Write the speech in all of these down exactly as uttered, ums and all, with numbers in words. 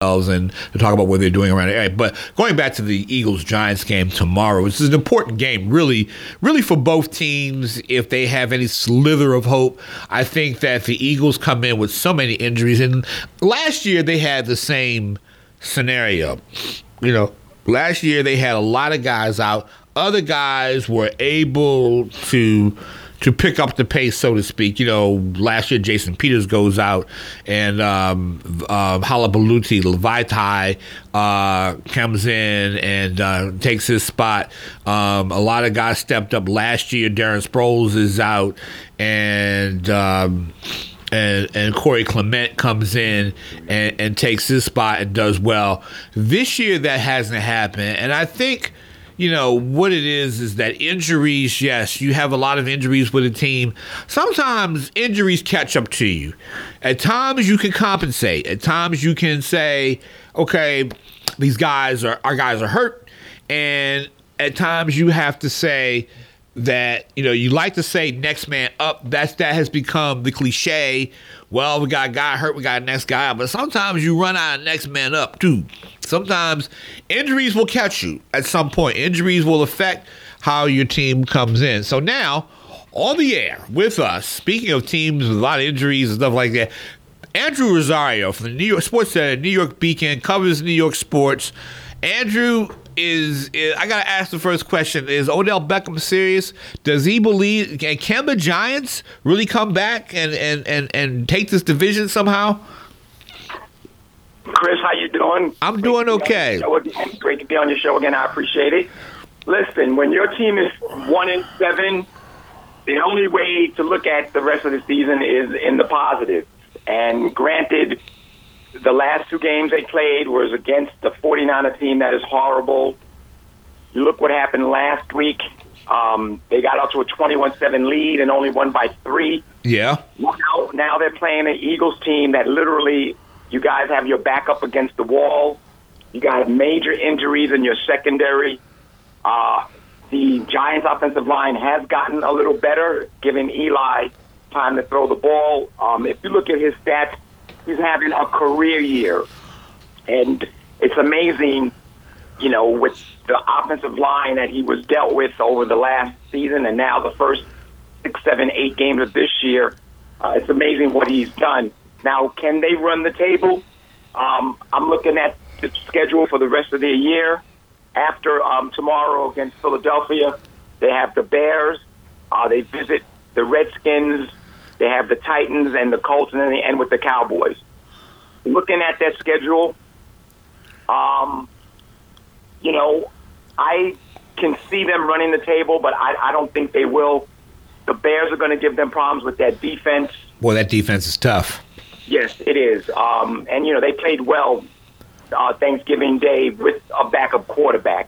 themselves and to talk about what they're doing around the area. But going back to the Eagles-Giants game tomorrow, this is an important game, really, really for both teams if they have any slither of hope. I think that the Eagles come in with so many injuries, and last year they had the same scenario. You know, last year they had a lot of guys out. Other guys were able to to pick up the pace, so to speak. You know, last year Jason Peters goes out, and um, uh, Halabaluti Levitai uh, comes in and uh, takes his spot. Um, a lot of guys stepped up last year. Darren Sproles is out, and um, and and Corey Clement comes in and, and takes his spot and does well. This year that hasn't happened, and I think, you know, what it is is that injuries, yes, you have a lot of injuries with a team. Sometimes injuries catch up to you. At times you can compensate. At times you can say, okay, these guys are, our guys are hurt. And at times you have to say that, you know, you like to say next man up. That's, that has become the cliche. Well, we got a guy hurt, we got a next guy up. But sometimes you run out of next man up, too. Sometimes injuries will catch you at some point. Injuries will affect how your team comes in. So now, on the air with us, speaking of teams with a lot of injuries and stuff like that, Andrew Rosario from the New York Sports Center, New York Beacon, covers New York sports. Andrew, is, is I got to ask the first question. Is Odell Beckham serious? Does he believe, can, can the Giants really come back and, and, and, and take this division somehow? Chris, how you doing? I'm doing okay. Great to be on your show again. I appreciate it. Listen, when your team is one and seven, the only way to look at the rest of the season is in the positive. And granted, the last two games they played was against the 49er team that is horrible. You look what happened last week. Um, they got out to a twenty-one seven lead and only won by three. Yeah. Now, now they're playing an Eagles team that literally, you guys have your back up against the wall. You got major injuries in your secondary. Uh, the Giants' offensive line has gotten a little better, giving Eli time to throw the ball. Um, if you look at his stats, he's having a career year. And it's amazing, you know, with the offensive line that he was dealt with over the last season and now the first six, seven, eight games of this year. Uh, it's amazing what he's done. Now, can they run the table? Um, I'm looking at the schedule for the rest of the year. After um, tomorrow against Philadelphia, they have the Bears. Uh, they visit the Redskins. They have the Titans and the Colts, and then they end with the Cowboys. Looking at that schedule, um, you know, I can see them running the table, but I, I don't think they will. The Bears are going to give them problems with that defense. Boy, that defense is tough. Yes, it is. Um, and, you know, they played well uh, Thanksgiving Day with a backup quarterback.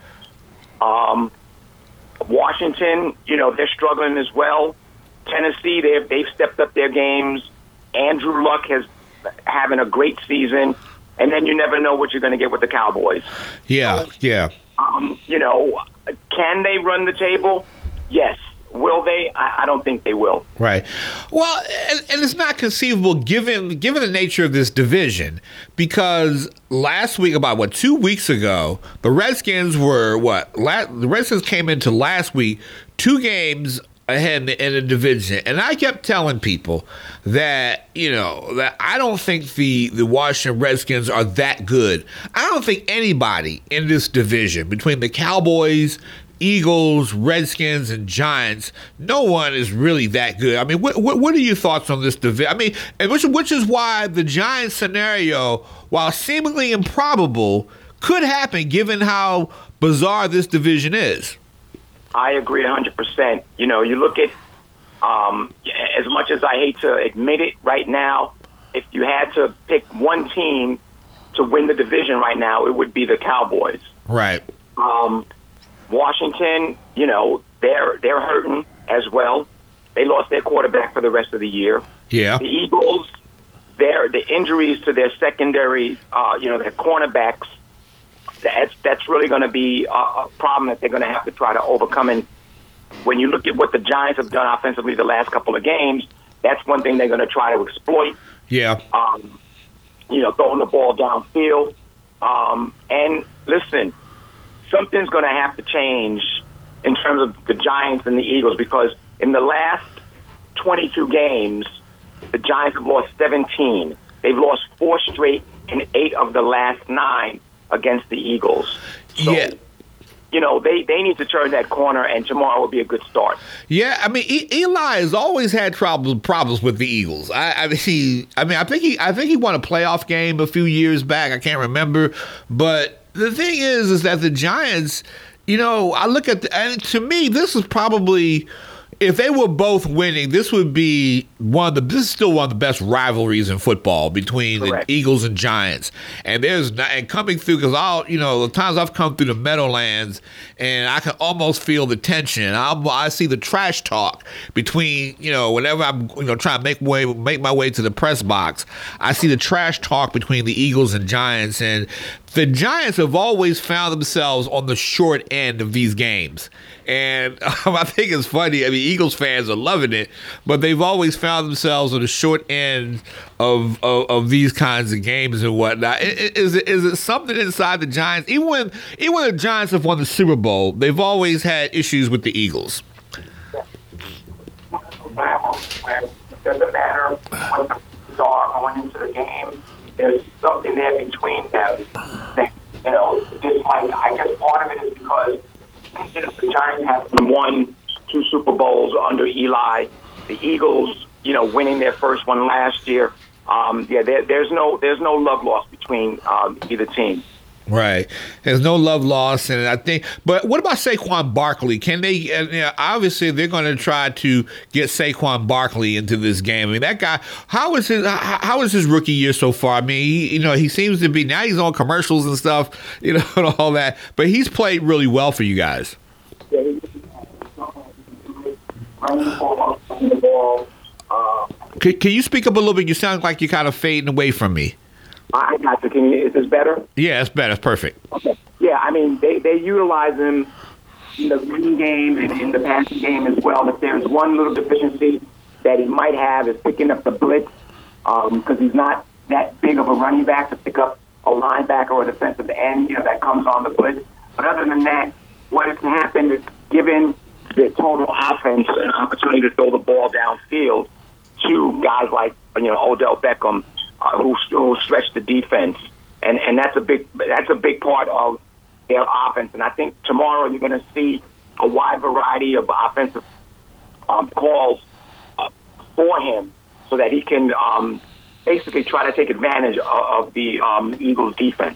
Um, Washington, you know, they're struggling as well. Tennessee, they've, they've stepped up their games. Andrew Luck has having a great season. And then you never know what you're going to get with the Cowboys. Yeah, so, yeah. Um, you know, can they run the table? Yes. Will they? I, I don't think they will. Right. Well, and, and it's not conceivable given given the nature of this division, because last week, about what, two weeks ago, the Redskins were what? La- the Redskins came into last week two games ahead in the, in the division, and I kept telling people that, you know, that I don't think the the Washington Redskins are that good. I don't think anybody in this division between the Cowboys, Eagles, Redskins, and Giants, no one is really that good. I mean, what what, what are your thoughts on this division? I mean, and which, which is why the Giants scenario, while seemingly improbable, could happen given how bizarre this division is. I agree one hundred percent. You know, you look at, um, as much as I hate to admit it right now, if you had to pick one team to win the division right now, it would be the Cowboys. Right. Um Washington, you know, they're they're hurting as well. They lost their quarterback for the rest of the year. Yeah. The Eagles, their the injuries to their secondary, uh, you know, their cornerbacks, that's that's really going to be a, a problem that they're going to have to try to overcome. And when you look at what the Giants have done offensively the last couple of games, that's one thing they're going to try to exploit. Yeah. Um, you know, throwing the ball downfield. Um, and listen, something's going to have to change in terms of the Giants and the Eagles, because in the last twenty-two games, the Giants have lost seventeen. They've lost four straight in eight of the last nine against the Eagles. So, yeah. you know, they, they need to turn that corner, and tomorrow will be a good start. Yeah, I mean, e- Eli has always had problems problems with the Eagles. I, I mean, he, I mean, I think he, I think he won a playoff game a few years back. I can't remember, but the thing is, is that the Giants, you know, I look at, the, and to me, this is probably, if they were both winning, this would be one of the, this is still one of the best rivalries in football between Correct. the Eagles and Giants. And there's not, and coming through, because I'll, you know, the times I've come through the Meadowlands, and I can almost feel the tension. I'll, I see the trash talk between, you know, whenever I'm, you know, trying to make way, make my way to the press box, I see the trash talk between the Eagles and Giants. And the Giants have always found themselves on the short end of these games. And um, I think it's funny. I mean, Eagles fans are loving it, but they've always found themselves on the short end of of, of these kinds of games and whatnot. Is it, is it something inside the Giants? Even when even when the Giants have won the Super Bowl, they've always had issues with the Eagles. It doesn't matter what the Eagles are going into the game. There's something there between them that, you know, just like, I guess part of it is because the Giants have won two Super Bowls under Eli. The Eagles, you know, winning their first one last year. Um, yeah, there, there's no there's no love lost between um, either team. Right. There's no love lost, and I think. But what about Saquon Barkley? Can they? Uh, you know, obviously, they're going to try to get Saquon Barkley into this game. I mean, that guy. How is his? How, how is his rookie year so far? I mean, he, you know, he seems to be now. He's on commercials and stuff, you know, and all that. But he's played really well for you guys. Yeah, he's running the ball. Uh, can, can you speak up a little bit? You sound like you're kind of fading away from me. I got you. Can you, is this better? Yeah, it's better. It's perfect. Okay. Yeah, I mean, they, they utilize him in the running game and in the passing game as well. If there's one little deficiency that he might have is picking up the blitz, because um, he's not that big of a running back to pick up a linebacker or a defensive end, you know, that comes on the blitz. But other than that, what has happened is given the total offense an opportunity to throw the ball downfield to guys like, you know, Odell Beckham, Uh, who, who stretch the defense, and and that's a big that's a big part of their offense. And I think tomorrow you're going to see a wide variety of offensive um, calls uh, for him, so that he can um, basically try to take advantage of, of the um, Eagles' defense.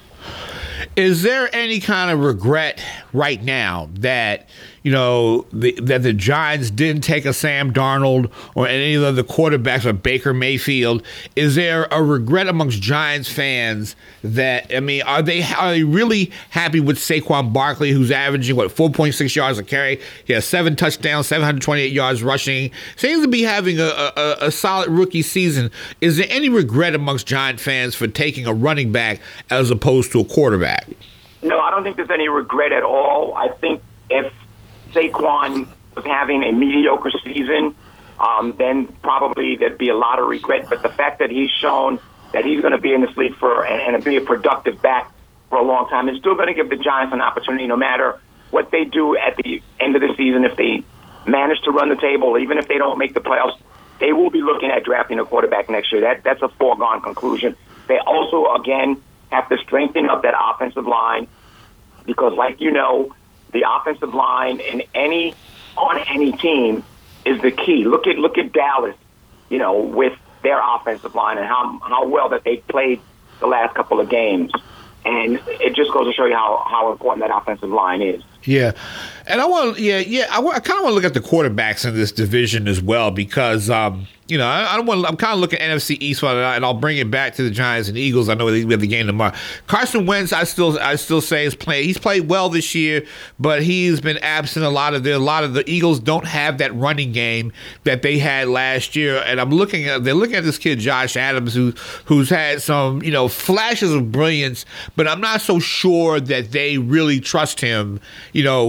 Is there any kind of regret right now that, you know, the, that the Giants didn't take a Sam Darnold or any of the quarterbacks or Baker Mayfield? Is there a regret amongst Giants fans that, I mean, are they are they really happy with Saquon Barkley, who's averaging, what, four point six yards a carry? He has seven touchdowns, seven hundred twenty-eight yards rushing. Seems to be having a, a, a solid rookie season. Is there any regret amongst Giant fans for taking a running back as opposed to a quarterback? No, I don't think there's any regret at all. I think if Saquon was having a mediocre season, um, then probably there'd be a lot of regret. But the fact that he's shown that he's going to be in this league for and, and be a productive back for a long time is still going to give the Giants an opportunity, no matter what they do at the end of the season. If they manage to run the table, even if they don't make the playoffs, they will be looking at drafting a quarterback next year. That that's a foregone conclusion. They also, again, have to strengthen up that offensive line, because, like you know, the offensive line in any on any team is the key. Look at look at Dallas, you know, with their offensive line and how how well that they played the last couple of games, and it just goes to show you how how important that offensive line is. Yeah, and I want, yeah, yeah, I, I kind of want to look at the quarterbacks in this division as well, because, um, you know, I, I don't want. I'm kind of looking at N F C East, and I'll bring it back to the Giants and Eagles. I know we have the game tomorrow. Carson Wentz, I still, I still say is playing. He's played well this year, but he's been absent a lot of the. A lot of the Eagles don't have that running game that they had last year, and I'm looking at. They're looking at this kid Josh Adams, who who's had some, you know, flashes of brilliance, but I'm not so sure that they really trust him. You know, just carrying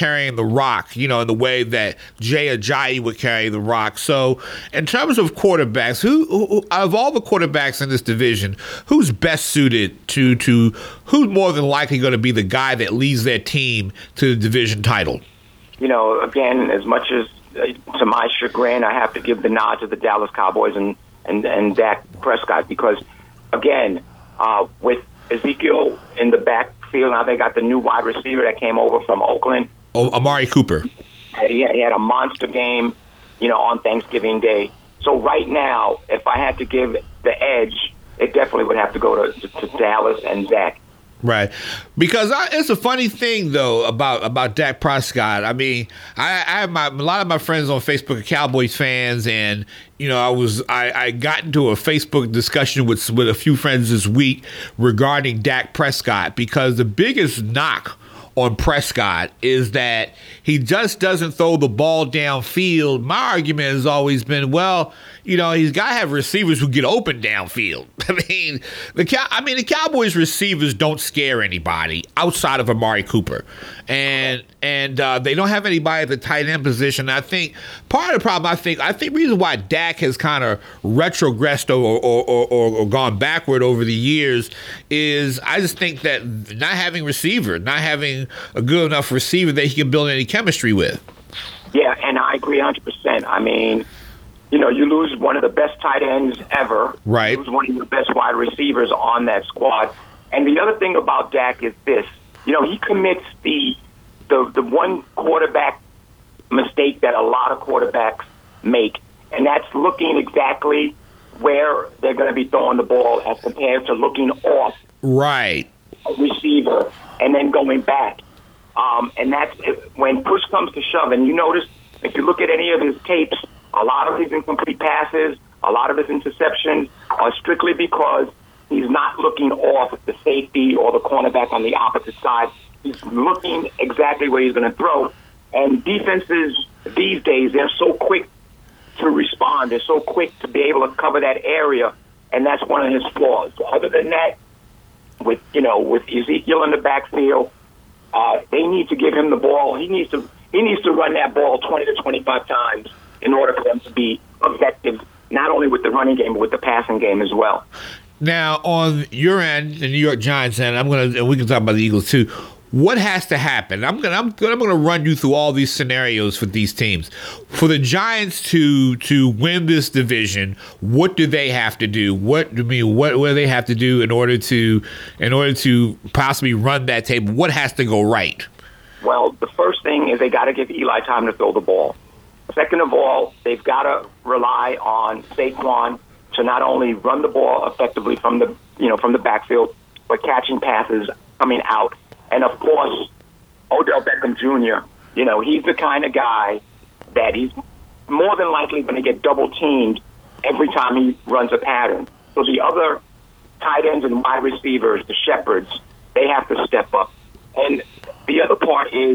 carrying the rock, you know, in the way that Jay Ajayi would carry the rock. So in terms of quarterbacks, who, who out of all the quarterbacks in this division, who's best suited to, to who's more than likely going to be the guy that leads their team to the division title? You know, again, as much as uh, to my chagrin, I have to give the nod to the Dallas Cowboys and, and, and Dak Prescott because, again, uh, with Ezekiel in the backfield, now they got the new wide receiver that came over from Oakland. Oh, Amari Cooper. He had, he had a monster game, you know, on Thanksgiving Day. So right now, if I had to give the edge, it definitely would have to go to, to, to Dallas and Dak. Right, because I, it's a funny thing though about about Dak Prescott. I mean, I, I have my a lot of my friends on Facebook are Cowboys fans, and you know, I was I, I got into a Facebook discussion with with a few friends this week regarding Dak Prescott because the biggest knock on Prescott is that he just doesn't throw the ball downfield. My argument has always been, well, you know, he's got to have receivers who get open downfield. I mean, the Cow- I mean, the Cowboys receivers don't scare anybody outside of Amari Cooper, and and uh, they don't have anybody at the tight end position. I think part of the problem, I think, I think the reason why Dak has kind of retrogressed or or, or or or gone backward over the years is I just think that not having receiver, not having a good enough receiver that he can build any chemistry with. Yeah, and I agree one hundred percent. I mean, you know, you lose one of the best tight ends ever. Right. You lose one of the best wide receivers on that squad. And the other thing about Dak is this. You know, he commits the the, the one quarterback mistake that a lot of quarterbacks make, and that's looking exactly where they're going to be throwing the ball as compared to looking off right a receiver and then going back. Um, and that's when push comes to shove. And you notice, if you look at any of his tapes, a lot of his incomplete passes, a lot of his interceptions are strictly because he's not looking off the safety or the cornerback on the opposite side. He's looking exactly where he's going to throw. And defenses these days, they're so quick to respond. They're so quick to be able to cover that area, and that's one of his flaws. Other than that, with you know, with Ezekiel in the backfield, uh, they need to give him the ball. He needs to he needs to run that ball twenty to twenty-five times in order for them to be effective, not only with the running game, but with the passing game as well. Now, on your end, the New York Giants end, I'm gonna, and we can talk about the Eagles too. What has to happen? I'm gonna, I'm gonna, I'm gonna run you through all these scenarios for these teams. For the Giants to to win this division, what do they have to do? What do I mean? What, what do they have to do in order to, in order to possibly run that table? What has to go right? Well, the first thing is they got to give Eli time to throw the ball. Second of all, they've got to rely on Saquon to not only run the ball effectively from the you know from the backfield, but catching passes coming out. And of course, Odell Beckham Junior You know, he's the kind of guy that he's more than likely going to get double teamed every time he runs a pattern. So the other tight ends and wide receivers, the Shepherds, they have to step up. And the other part is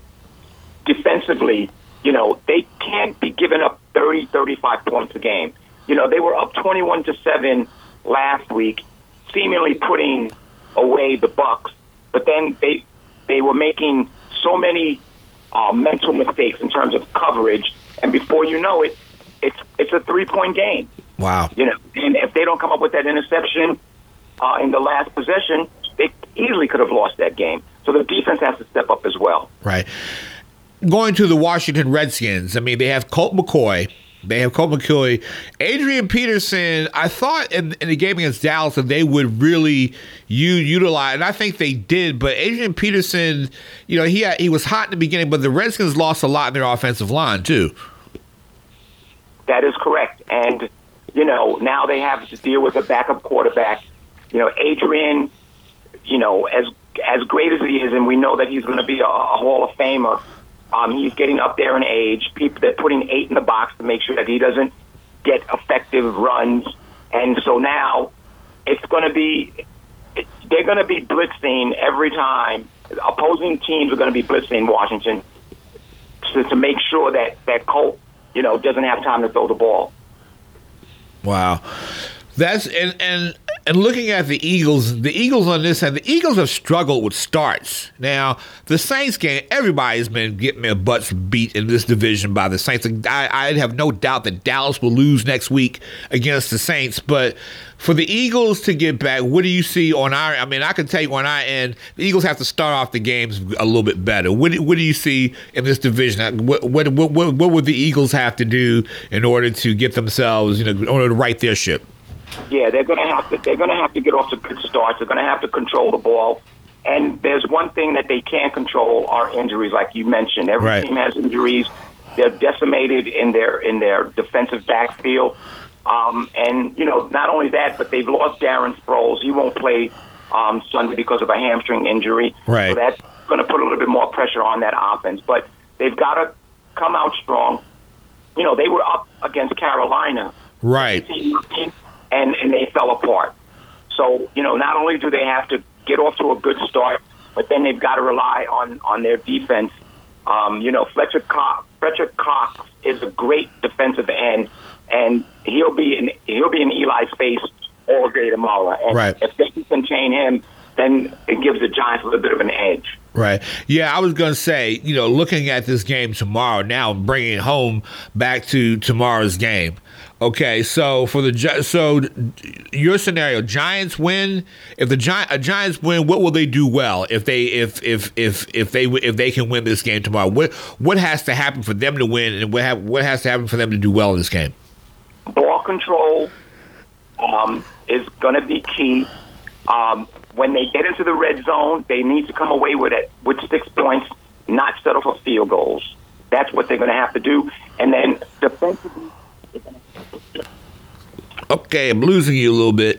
defensively. You know, they can't be giving up thirty, thirty-five points a game. You know, they were up twenty-one to seven last week, seemingly putting away the Bucs. But then they they were making so many uh, mental mistakes in terms of coverage, and before you know it, it's it's a three-point game. Wow. You know, and if they don't come up with that interception uh, in the last possession, they easily could have lost that game. So the defense has to step up as well. Right. Going to the Washington Redskins, I mean, they have Colt McCoy. They have Colt McCoy. Adrian Peterson, I thought in, in the game against Dallas that they would really u- utilize, and I think they did, but Adrian Peterson, you know, he had, he was hot in the beginning, but the Redskins lost a lot in their offensive line, too. That is correct. And, you know, now they have to deal with a backup quarterback. You know, Adrian, you know, as as great as he is, and we know that he's going to be a, a Hall of Famer, Um, he's getting up there in age. People, they're putting eight in the box to make sure that he doesn't get effective runs. And so now it's going to be, they're going to be blitzing every time. Opposing teams are going to be blitzing Washington to, to make sure that, that Colt, you know, doesn't have time to throw the ball. Wow. That's, and, and And looking at the Eagles, the Eagles on this end, the Eagles have struggled with starts. Now, the Saints game, everybody's been getting their butts beat in this division by the Saints. I, I have no doubt that Dallas will lose next week against the Saints. But for the Eagles to get back, what do you see on our? I mean, I can tell you on our end, the Eagles have to start off the games a little bit better. What do, what do you see in this division? What what, what what what would the Eagles have to do in order to get themselves, you know, in order to right their ship? Yeah, they're going to have to. They're going to have to get off to good starts. They're going to have to control the ball. And there's one thing that they can't control are injuries, like you mentioned. Every right. team has injuries. They're decimated in their in their defensive backfield. Um, and you know, not only that, but they've lost Darren Sproles. He won't play um, Sunday because of a hamstring injury. Right. So that's going to put a little bit more pressure on that offense. But they've got to come out strong. You know, they were up against Carolina. Right. And, and they fell apart. So, you know, not only do they have to get off to a good start, but then they've got to rely on, on their defense. Um, you know, Fletcher Cox, Fletcher Cox is a great defensive end, and he'll be in he'll be in Eli's face all day tomorrow. And right. if they can contain him, then it gives the Giants a little bit of an edge. Right. Yeah, I was going to say, you know, looking at this game tomorrow now and bringing it home back to tomorrow's game. Okay, so for the so your scenario, Giants win. If the Gi- a Giants win, what will they do well if they if if if if they if they can win this game tomorrow? What what has to happen for them to win, and what have, what has to happen for them to do well in this game? Ball control um, is going to be key. Um, when they get into the red zone, they need to come away with it with six points, not settle for field goals. That's what they're going to have to do, and then defensively. Okay, I'm losing you a little bit.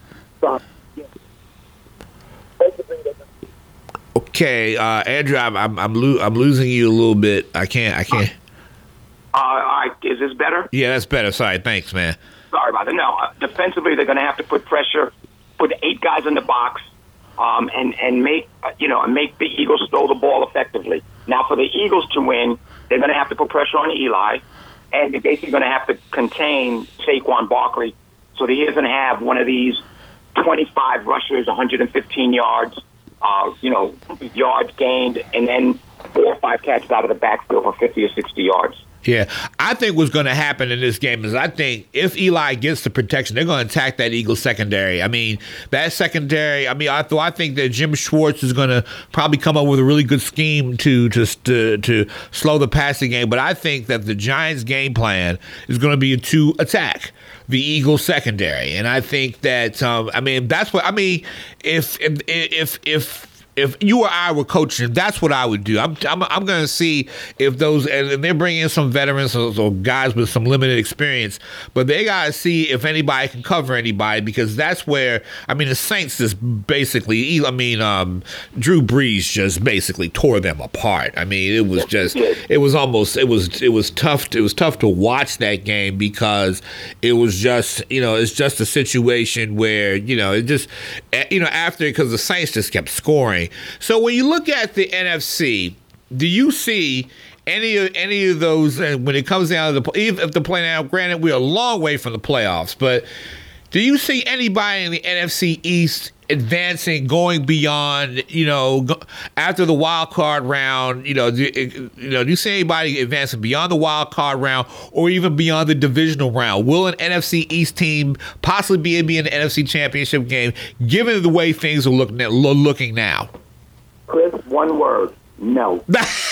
Okay, uh, Andrew, I'm I'm I'm, lo- I'm losing you a little bit. I can't I can't. Uh, all right, is this better? Yeah, that's better. Sorry, thanks, man. Sorry about that. No, uh, defensively they're going to have to put pressure, put eight guys in the box, um, and and make uh, you know and make the Eagles throw the ball effectively. Now, for the Eagles to win, they're going to have to put pressure on Eli. And they're basically going to have to contain Saquon Barkley so that he doesn't have one of these twenty-five rushers, one hundred fifteen yards, uh, you know, yards gained, and then four or five catches out of the backfield for fifty or sixty yards. Yeah, I think what's going to happen in this game is I think if Eli gets the protection, they're going to attack that Eagles secondary. I mean, that secondary, I mean, I, th- I think that Jim Schwartz is going to probably come up with a really good scheme to, to to to slow the passing game. But I think that the Giants' game plan is going to be to attack the Eagles secondary. And I think that, um, I mean, that's what, I mean, if, if, if, if, If you or I were coaching, that's what I would do. I'm I'm, I'm going to see if those, and they're bringing in some veterans or, or guys with some limited experience, but they got to see if anybody can cover anybody, because that's where, I mean, the Saints just basically, I mean, um, Drew Brees just basically tore them apart. I mean, it was just, it was almost, it was, it was tough. It was tough to watch that game because it was just, you know, it's just a situation where, you know, it just, you know, after, because the Saints just kept scoring. So when you look at the N F C, do you see any of any of those uh, when it comes down to the even if the play now? Granted, we're a long way from the playoffs, but do you see anybody in the N F C East advancing, going beyond? You know, go, after the wild card round, you know, do, you know, do you see anybody advancing beyond the wild card round or even beyond the divisional round? Will an N F C East team possibly be, be in the N F C Championship game, given the way things are looking looking now? Chris, one word: no.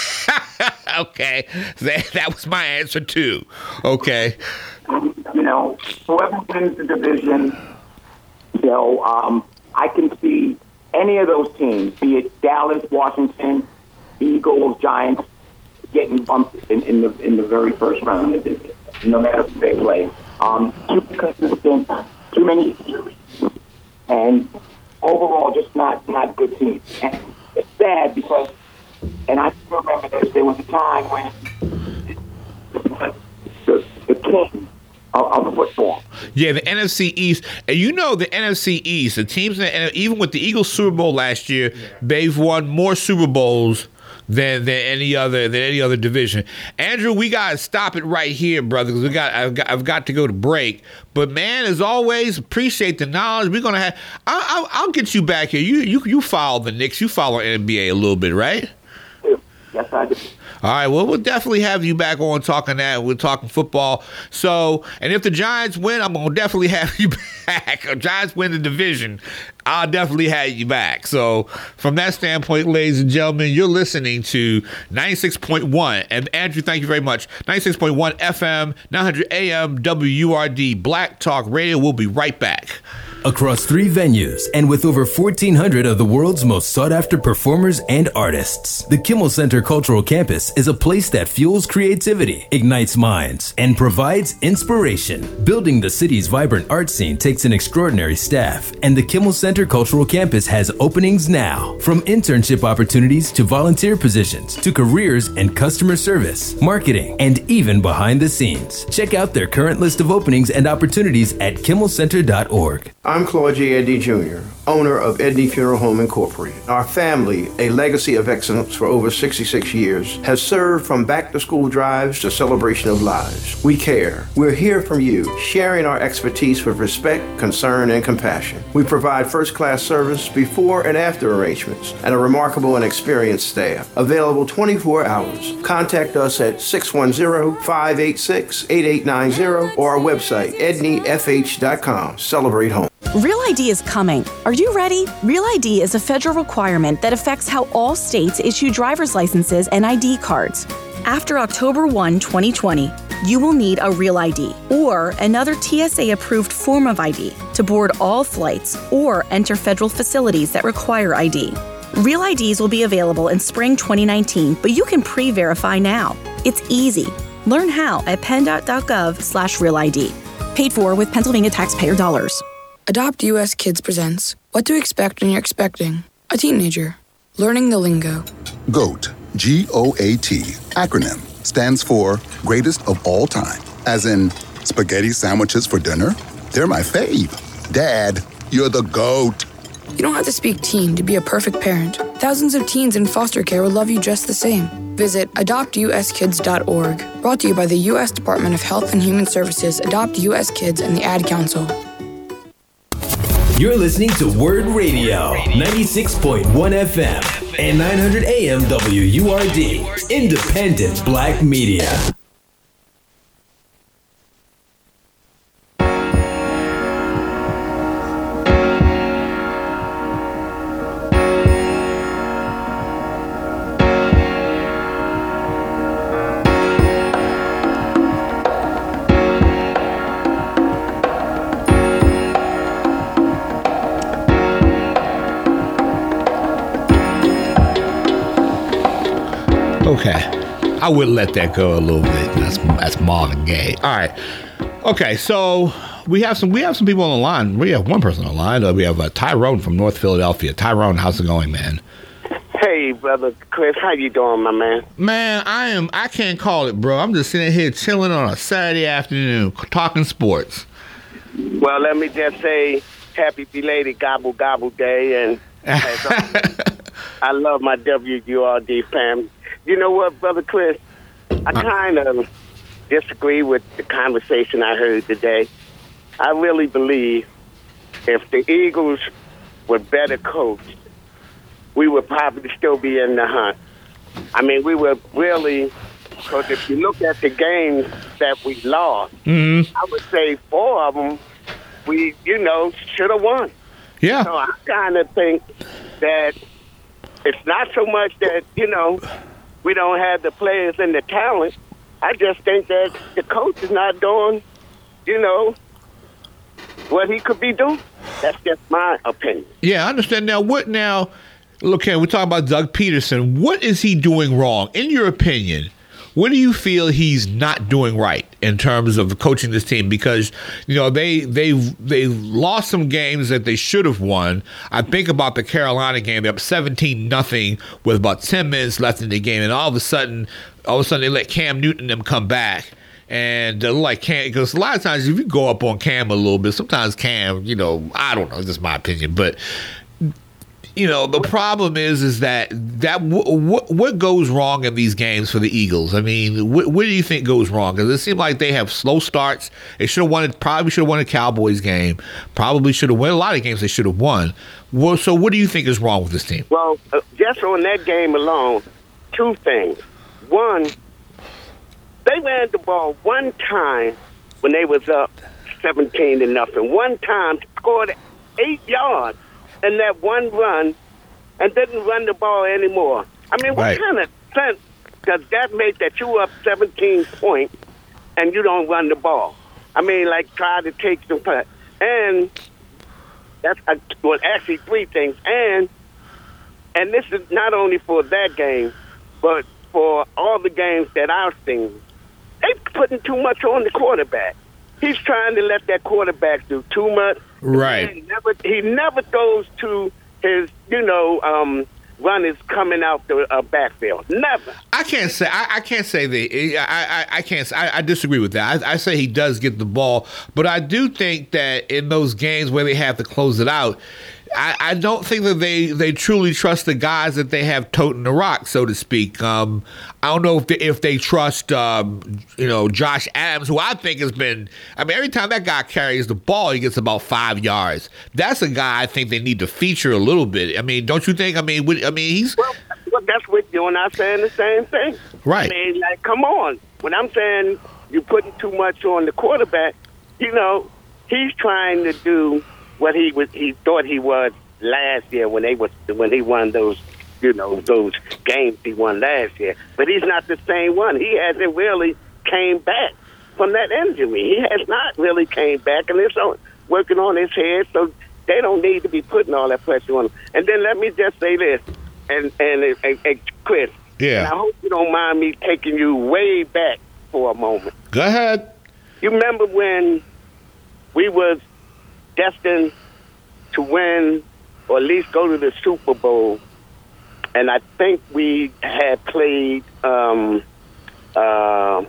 Okay, that, that was my answer too. Okay. You know, whoever wins the division, you know, um, I can see any of those teams, be it Dallas, Washington, Eagles, Giants, getting bumped in, in the in the very first round, no matter who they play. Um, too consistent, too many injuries, and overall, just not not good teams. And it's sad because, and I still remember this, there was a time when the, the king of, of football. Yeah, the N F C East, and you know the N F C East, the teams, in the, even with the Eagles Super Bowl last year, yeah. they've won more Super Bowls than than any other than any other division. Andrew, we gotta stop it right here, brother, because we got I've got I've got to go to break. But man, as always, appreciate the knowledge. We're gonna have I, I, I'll get you back here. You you you follow the Knicks. You follow N B A a little bit, right? Yes, I do. All right, well, we'll definitely have you back on talking that. We're talking football. So, and if the Giants win, I'm going to definitely have you back. If Giants win the division, I'll definitely have you back. So, from that standpoint, ladies and gentlemen, you're listening to ninety-six point one. And Andrew, thank you very much. ninety-six point one F M, nine hundred A M, W U R D, Black Talk Radio. We'll be right back. Across three venues and with over fourteen hundred of the world's most sought-after performers and artists, the Kimmel Center Cultural Campus is a place that fuels creativity, ignites minds, and provides inspiration. Building the city's vibrant art scene takes an extraordinary staff, and the Kimmel Center Cultural Campus has openings now. From internship opportunities to volunteer positions to careers and customer service, marketing, and even behind the scenes. Check out their current list of openings and opportunities at kimmel center dot org. I'm Claude J. Edney Junior, owner of Edney Funeral Home Incorporated. Our family, a legacy of excellence for over sixty-six years, has served from back-to-school drives to celebration of lives. We care. We're here from you, sharing our expertise with respect, concern, and compassion. We provide first-class service before and after arrangements and a remarkable and experienced staff. Available twenty-four hours. Contact us at six one zero, five eight six, eight eight nine zero or our website, edney f h dot com. Celebrate home. Real I D is coming. Are you ready? Real I D is a federal requirement that affects how all states issue driver's licenses and I D cards. After October first, twenty twenty, you will need a Real I D or another T S A-approved form of I D to board all flights or enter federal facilities that require I D. Real I Ds will be available in spring twenty nineteen, but you can pre-verify now. It's easy. Learn how at penndot.gov slash real ID. Paid for with Pennsylvania taxpayer dollars. Adopt U S Kids presents What to Expect When You're Expecting a Teenager. Learning the Lingo. GOAT, G O A T, acronym, stands for Greatest of All Time. As in, spaghetti sandwiches for dinner? They're my fave. Dad, you're the GOAT. You don't have to speak teen to be a perfect parent. Thousands of teens in foster care will love you just the same. Visit adopt u s kids dot org. Brought to you by the U S Department of Health and Human Services, Adopt U S Kids, and the Ad Council. You're listening to Word Radio, ninety-six point one F M and nine hundred A M W U R D, independent Black media. Okay, I would let that go a little bit. That's that's Marvin Gaye. All right. Okay, so we have some we have some people on the line. We have one person on the line. Uh, we have uh, Tyrone from North Philadelphia. Tyrone, how's it going, man? Hey, brother Chris, how you doing, my man? Man, I am. I can't call it, bro. I'm just sitting here chilling on a Saturday afternoon, talking sports. Well, let me just say, happy belated gobble gobble day, and as always, I love my W U R D fam. You know what, brother Chris? I kind of disagree with the conversation I heard today. I really believe if the Eagles were better coached, we would probably still be in the hunt. I mean, we were really, because if you look at the games that we lost, mm-hmm. I would say four of them we, you know, should have won. Yeah. So I kind of think that it's not so much that, you know, we don't have the players and the talent. I just think that the coach is not doing, you know, what he could be doing. That's just my opinion. Yeah, I understand. Now, what now? Okay, we're talking about Doug Peterson. What is he doing wrong? In your opinion, what do you feel he's not doing right in terms of coaching this team? Because, you know, they they they lost some games that they should have won. I think about the Carolina game. They're up seventeen nothing with about ten minutes left in the game, and all of a sudden, all of a sudden they let Cam Newton and them come back. And uh, like Cam, because a lot of times if you go up on Cam a little bit, sometimes Cam, you know, I don't know, this is my opinion, but you know, the problem is, is that that w- w- what goes wrong in these games for the Eagles? I mean, wh- what do you think goes wrong? Because it seemed like they have slow starts. They should have won. Probably should have won a Cowboys game. Probably should have won a lot of games. They should have won. Well, so what do you think is wrong with this team? Well, uh, just on that game alone, two things. One, they ran the ball one time when they was up seventeen to nothing. One time scored eight yards in that one run and didn't run the ball anymore. I mean, what Right. kind of sense does that make that you up seventeen points and you don't run the ball? I mean, like try to take some play. And that's uh, well, actually three things. And and this is not only for that game, but for all the games that I've seen. They're putting too much on the quarterback. He's trying to let that quarterback do too much. Right. He never, he never throws to his, you know, um, runners coming out the uh, backfield. Never. I can't say I, I can't say that I, I, I can't I, I disagree with that. I, I say he does get the ball, but I do think that in those games where they have to close it out, I, I don't think that they, they truly trust the guys that they have toting the rock, so to speak. Um, I don't know if they, if they trust, um, you know, Josh Adams, who I think has been. I mean, every time that guy carries the ball, he gets about five yards. That's a guy I think they need to feature a little bit. I mean, don't you think? I mean, what, I mean, he's Well, well, that's what you and I saying the same thing. Right. I mean, like, come on. When I'm saying you're putting too much on the quarterback, you know, he's trying to do what he was he thought he was last year when they was when he won those you know those games he won last year. But he's not the same one. He hasn't really came back from that injury. He has not really came back, and it's on, working on his head. So they don't need to be putting all that pressure on him. And then let me just say this, and and, and, and Chris, Yeah. and I hope you don't mind me taking you way back for a moment. Go ahead. You remember when we was destined to win or at least go to the Super Bowl, and I think we had played um, uh,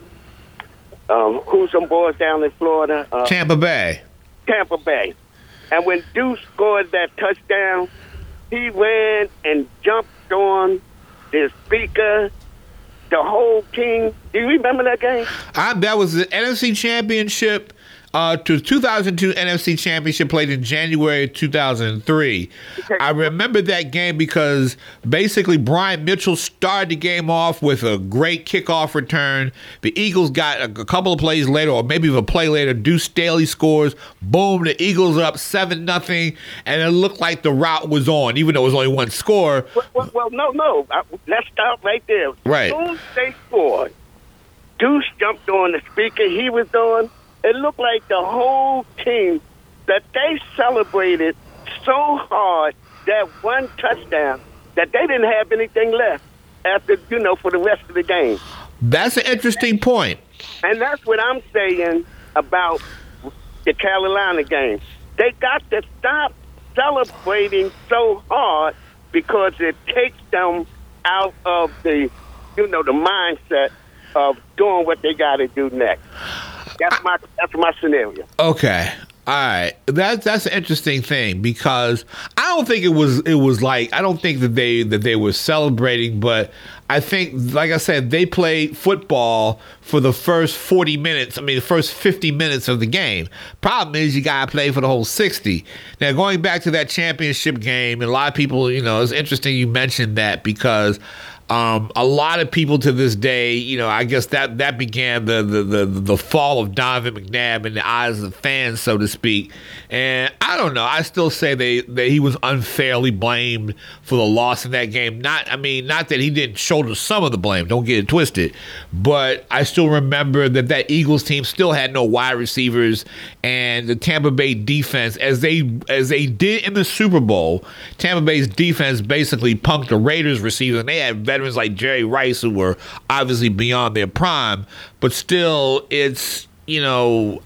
um, who's some boys down in Florida? Uh, Tampa Bay. Tampa Bay. And when Deuce scored that touchdown, he ran and jumped on the speaker, the whole team. Do you remember that game? I, that was the N F C Championship. Uh, to two thousand two N F C Championship played in January two thousand three. I remember that game because basically Brian Mitchell started the game off with a great kickoff return. The Eagles got a, a couple of plays later, or maybe a play later, Deuce Staley scores. Boom, the Eagles are up seven nothing, and it looked like the route was on, even though it was only one score. Well, well, well no, no. I, let's stop right there. Right. As soon as they scored, Deuce jumped on the speaker he was on. It looked like the whole team, that they celebrated so hard that one touchdown that they didn't have anything left after, you know, for the rest of the game. That's an interesting point. And that's what I'm saying about the Carolina game. They got to stop celebrating so hard because it takes them out of the, you know, the mindset of doing what they got to do next. That's my that's my scenario. Okay. All right. That's that's an interesting thing because I don't think it was it was like I don't think that they that they were celebrating, but I think, like I said, they played football for the first forty minutes. I mean, the first fifty minutes of the game. Problem is, you got to play for the whole sixty. Now, going back to that championship game, and a lot of people, you know, it's interesting you mentioned that because Um, a lot of people to this day, you know, I guess that, that began the, the, the, the fall of Donovan McNabb in the eyes of the fans, so to speak. And I don't know. I still say they, that he was unfairly blamed for the loss in that game. Not, I mean, not that he didn't shoulder some of the blame. Don't get it twisted. But I still remember that that Eagles team still had no wide receivers, and the Tampa Bay defense, as they as they did in the Super Bowl, Tampa Bay's defense basically punked the Raiders receivers, and they had veterans like Jerry Rice who were obviously beyond their prime, but still, it's, you know.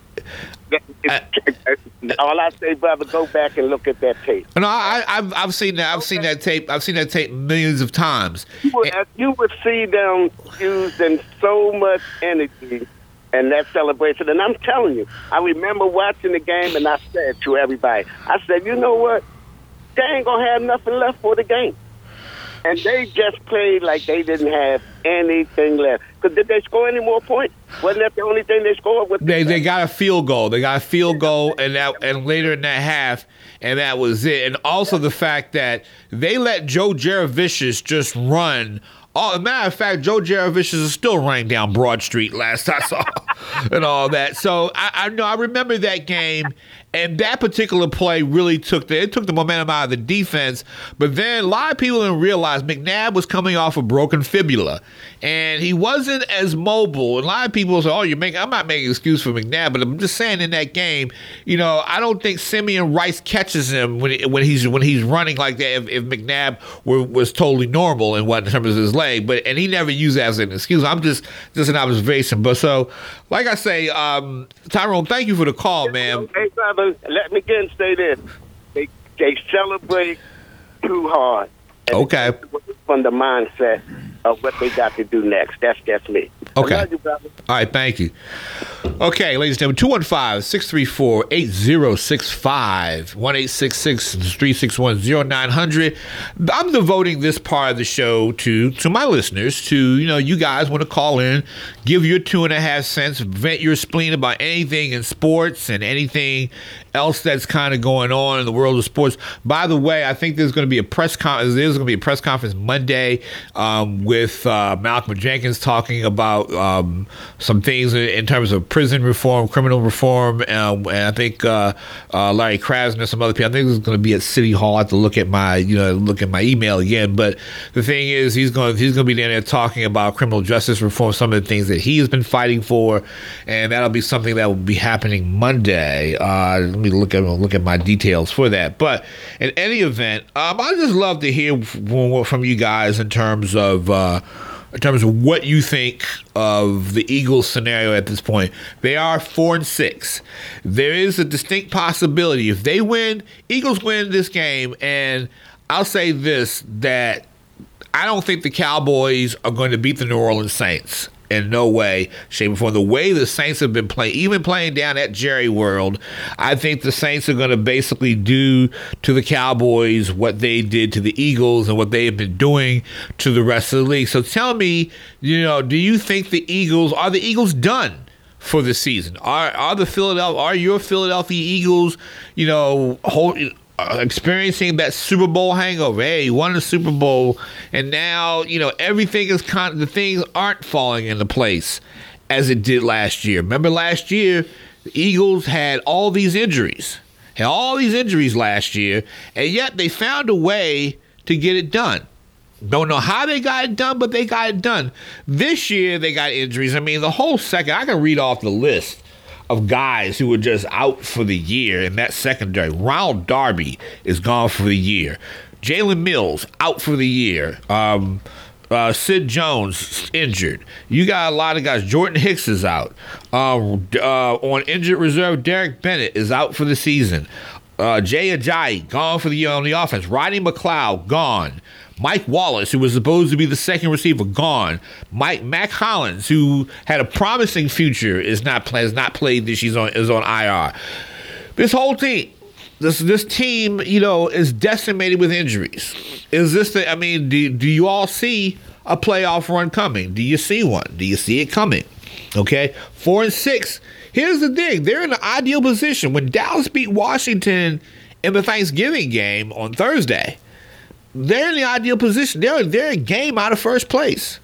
I, all I say, brother, go back and look at that tape. No, I, I've I've seen that. I've seen that tape. I've seen that tape millions of times. You would, you would see them using so much energy and that celebration. And I'm telling you, I remember watching the game, and I said to everybody, I said, you know what? they ain't going to have nothing left for the game. And they just played like they didn't have anything left. Because did they score any more points? Wasn't that the only thing they scored? With they they got a field goal. They got a field goal, and that and later in that half, and that was it. And also the fact that they let Joe Jaravicius just run. Oh, as a matter of fact, Joe Jaravicius is still running down Broad Street last I saw and all that. So I, I know I remember that game, and that particular play really took the it took the momentum out of the defense. But then a lot of people didn't realize McNabb was coming off a broken fibula, and he wasn't as mobile. And a lot of people say, "Oh, you're making." I'm not making an excuse for McNabb, but I'm just saying in that game, you know, I don't think Simeon Rice catches him when he, when he's when he's running like that. If, if McNabb were, was totally normal in what in terms of his leg. But and he never used that as an excuse. I'm just just an observation. But so, like I say, um, Tyrone, thank you for the call, man. Hey, brother, let me again say this: they they celebrate too hard. Okay. From the mindset of what they got to do next. That's that's me. Okay. I love you, brother. All right, thank you. Okay, ladies and gentlemen, two one five, six three four, eight zero six five, one eight six six, three six one, zero nine hundred. I'm devoting this part of the show to to my listeners, to, you know, you guys want to call in, give your two and a half cents, vent your spleen about anything in sports and anything else that's kind of going on in the world of sports. By the way, I think there's going to be a press conference. There's going to be a press conference Monday um, with uh, Malcolm Jenkins talking about um, some things in terms of prison reform, criminal reform, um, and I think uh, uh, Larry Krasner and some other people. I think it's going to be at City Hall. I have to look at my, you know, look at my email again. But the thing is, he's going he's going to be down there talking about criminal justice reform, some of the things that he has been fighting for, and that'll be something that will be happening Monday. Uh, let me look at look at my details for that. But in any event, um, I just love to hear from you guys in terms of. Uh, In terms of what you think of the Eagles scenario at this point. They are four and six. There is a distinct possibility if they win, Eagles win this game, and I'll say this, that I don't think the Cowboys are going to beat the New Orleans Saints. In no way, shape, or form. The way the Saints have been playing, even playing down at Jerry World, I think the Saints are going to basically do to the Cowboys what they did to the Eagles and what they have been doing to the rest of the league. So tell me, you know, do you think the Eagles, are the Eagles done for the season? Are are the Philadelphia, are your Philadelphia Eagles, you know, hold, Uh, experiencing that Super Bowl hangover? Hey, you won the Super Bowl, and now, you know, everything is kind of, the things aren't falling into place as it did last year. Remember last year, the Eagles had all these injuries, had all these injuries last year, and yet they found a way to get it done. Don't know how they got it done, but they got it done. This year, they got injuries. I mean, the whole second, I can read off the list of guys who were just out for the year in that secondary. Ronald Darby is gone for the year. Jalen Mills out for the year. Um, uh, Sid Jones injured. You got a lot of guys. Jordan Hicks is out. Uh, uh, on injured reserve, Derek Bennett is out for the season. Uh, Jay Ajayi gone for the year on the offense. Rodney McLeod gone. Mike Wallace, who was supposed to be the second receiver, gone. Mike Mac Hollins, who had a promising future, is not has not played this. He's on is on I R. This whole team, this this team, you know, is decimated with injuries. Is this the? I mean, do do you all see a playoff run coming? Do you see one? Do you see it coming? Okay, four and six. Here's the thing: they're in an ideal position. When Dallas beat Washington in the Thanksgiving game on Thursday, they're in the ideal position. They're they're a game out of first place.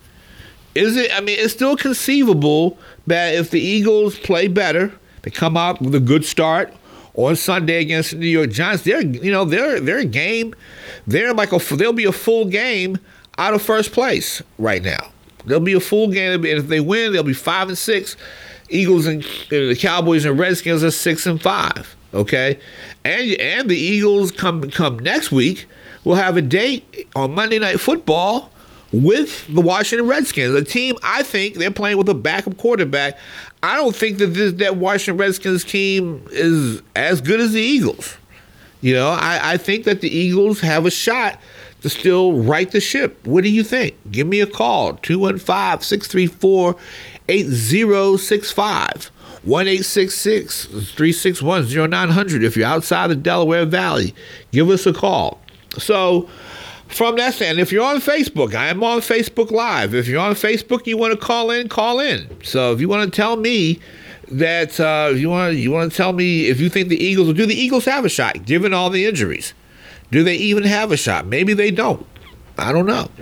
Is it? I mean, it's still conceivable that if the Eagles play better, they come out with a good start on Sunday against the New York Giants. They're you know they're they're a game. They're like a they'll be a full game out of first place right now. They'll be a full game, and if they win, they'll be five and six. Eagles and uh, the Cowboys and Redskins are six and five. Okay, and and the Eagles come come next week. We'll have a date on Monday Night Football with the Washington Redskins, a team I think they're playing with a backup quarterback. I don't think that this that Washington Redskins team is as good as the Eagles. You know, I, I think that the Eagles have a shot to still right the ship. What do you think? Give me a call, two one five, six three four, eight zero six five. one eight six six, three six one, zero nine hundred. If you're outside the Delaware Valley, give us a call. So from that stand, if you're on Facebook, I am on Facebook Live. If you're on Facebook, you want to call in, call in. So if you want to tell me that uh, you want you want to tell me if you think the Eagles, or do the Eagles have a shot given all the injuries? Do they even have a shot? Maybe they don't. I don't know.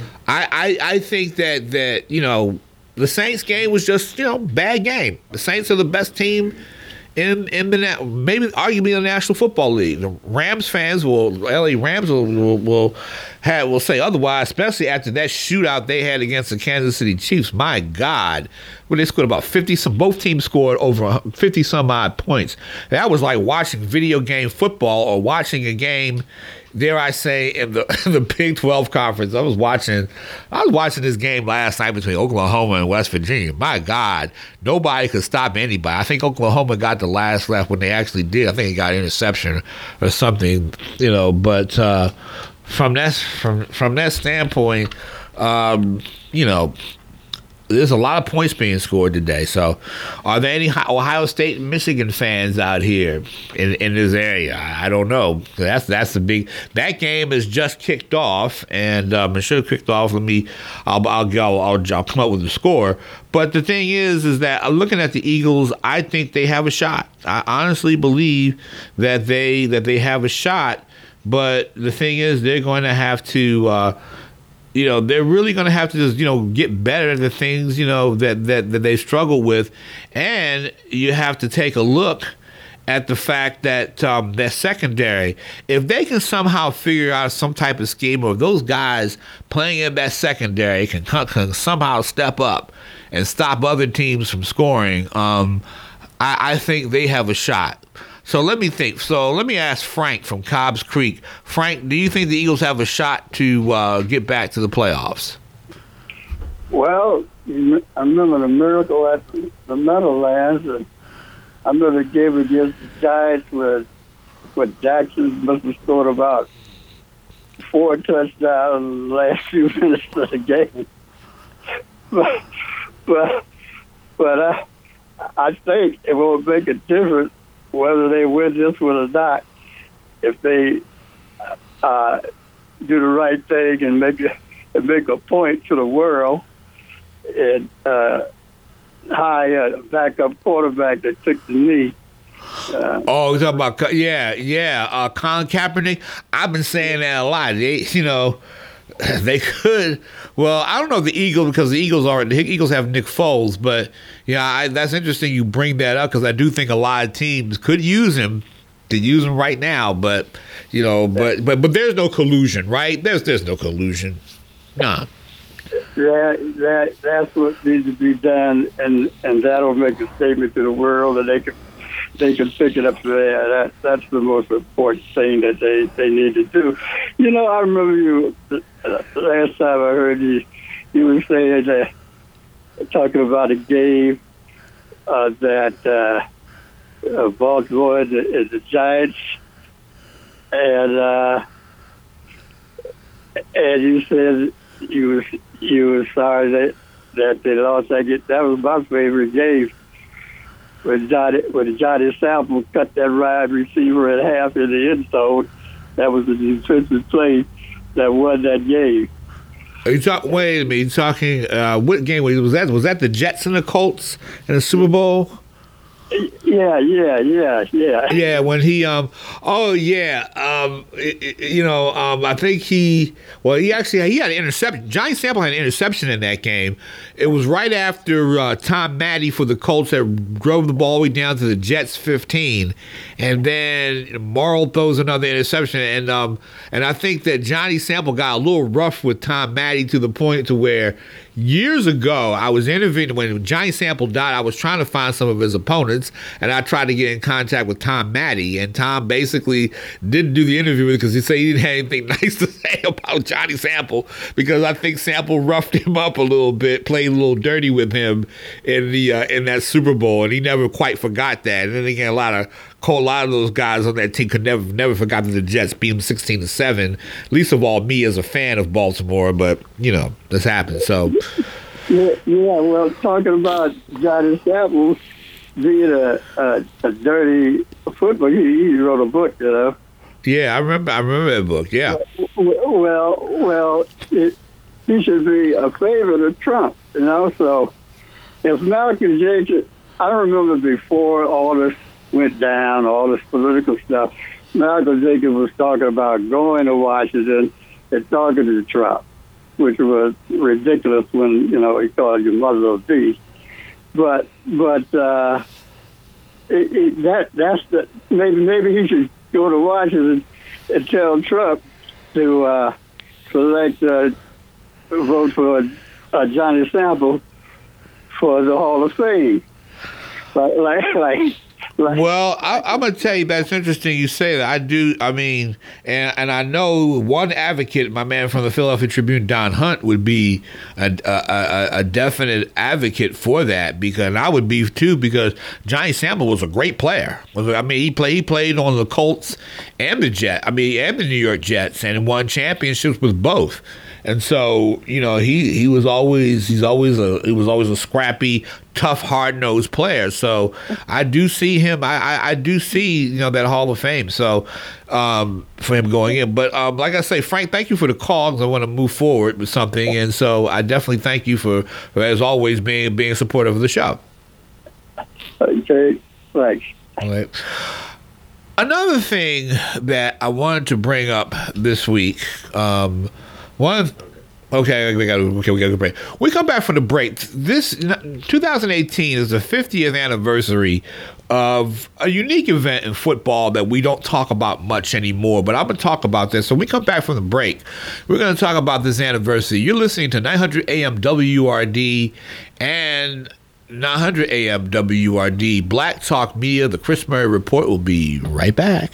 I, I, I think that, that, you know, the Saints game was just, you know, bad game. The Saints are the best team in in the maybe arguably in the National Football League. The Rams fans will, L A Rams will will will, have, will say otherwise, especially after that shootout they had against the Kansas City Chiefs. My God, when they scored about fifty, some both teams scored over fifty some odd points. That was like watching video game football or watching a game, dare I say, in the in the Big twelve conference. I was watching, I was watching this game last night between Oklahoma and West Virginia. My God, nobody could stop anybody. I think Oklahoma got the last laugh when they actually did. I think it got an interception or something, you know. But uh, from that from from that standpoint, um, you know, there's a lot of points being scored today. So, are there any Ohio State and Michigan fans out here in, in this area? I don't know. That's that's the big. That game is just kicked off, and um, it should have kicked off. Let me. I'll I'll go. I'll, I'll come up with the score. But the thing is, is that looking at the Eagles, I think they have a shot. I honestly believe that they that they have a shot. But the thing is, they're going to have to. Uh, You know, they're really going to have to just, you know, get better at the things, you know, that, that, that they struggle with. And you have to take a look at the fact that um, their secondary, if they can somehow figure out some type of scheme, or if those guys playing in that secondary can, can somehow step up and stop other teams from scoring, um, I, I think they have a shot. So let me think. So let me ask Frank from Cobbs Creek. Frank, do you think the Eagles have a shot to uh, get back to the playoffs? Well, I remember the miracle at the Meadowlands. And I remember the game against the Giants where, where Jackson must have scored about four touchdowns in the last few minutes of the game. But, but, but I, I think it will make a difference whether they win this one or not, if they uh, do the right thing and make a, and make a point to the world, and uh, hire a backup quarterback that took the knee. Uh, oh, you're talking about, yeah, yeah, uh, Colin Kaepernick. I've been saying that a lot. They, you know, they could. Well, I don't know the Eagles, because the Eagles are the Eagles have Nick Foles, but yeah, I, that's interesting you bring that up, because I do think a lot of teams could use him, to use him right now, but you know, but but but there's no collusion, right? There's there's no collusion, nah. That that that's what needs to be done, and and that'll make a statement to the world, and they can they can pick it up there. That that's the most important thing that they, they need to do. You know, I remember you uh, last time I heard you, you were saying that, talking about a game uh, that uh, uh, Baltimore and the, and the Giants, and uh, and you said you was you were sorry that that they lost that game. That was my favorite game. When Johnny, when Johnny Sample cut that wide receiver in half in the end zone, that was the defensive play that won that game. Are you talk? Wait a minute. You talking? Uh, what game was that? Was that the Jets and the Colts in the Super Bowl? Yeah, yeah, yeah, yeah. Yeah, when he, um, oh yeah, um, it, it, you know, um, I think he, well, he actually he had an interception. Johnny Sample had an interception in that game. It was right after uh, Tom Matty for the Colts that drove the ball all the way down to the Jets fifteen, and then Morrill throws another interception, and um, and I think that Johnny Sample got a little rough with Tom Matty to the point to where years ago I was interviewing when Johnny Sample died. I was trying to find some of his opponents, and I tried to get in contact with Tom Matty, and Tom basically didn't do the interview because he said he didn't have anything nice to say about Johnny Sample, because I think Sample roughed him up a little bit, played a little dirty with him in the uh, in that Super Bowl, and he never quite forgot that. And then again, a lot of a lot of those guys on that team could never never forgot that the Jets beat them sixteen to seven. Least of all me as a fan of Baltimore, but you know this happened. So yeah, yeah. Well, talking about Johnny Sample being a, a, a dirty football, he, he wrote a book, you know, Yeah, I remember. I remember that book. Yeah. Well, well, it, he should be a favorite of Trump, you know. So, if Malcolm Jenkins, I remember before all this went down, all this political stuff, Malcolm Jenkins was talking about going to Washington and talking to Trump, which was ridiculous when, you know, he called you mother of beast. But, but uh, it, it, that that's the maybe maybe he should go to Washington and tell Trump to uh, select uh, vote for uh, Johnny Sample for the Hall of Fame. Like, like, like, like well, I, I'm gonna tell you that's interesting. You say that. I do. I mean, and and I know one advocate, my man from the Philadelphia Tribune, Don Hunt, would be a a, a, a definite advocate for that, because and I would be too, because Johnny Sample was a great player. I mean, he played he played on the Colts and the Jets. I mean, and the New York Jets, and won championships with both. And so, you know, he, he was always he's always a he was always a scrappy, tough, hard nosed player. So I do see him. I, I, I do see you know that Hall of Fame. So um, for him going in. But um, like I say, Frank, thank you for the call, because I want to move forward with something. And so I definitely thank you for, for as always being being supportive of the show. Okay, thanks. All right. Another thing that I wanted to bring up this week. Um, One, okay, we got okay, we got to break. We come back from the break. This twenty eighteen is the fiftieth anniversary of a unique event in football that we don't talk about much anymore. But I'm gonna talk about this. So when we come back from the break, we're gonna talk about this anniversary. You're listening to nine hundred A M W R D and nine hundred A M W R D Black Talk Media. The Chris Murray Report will be right back.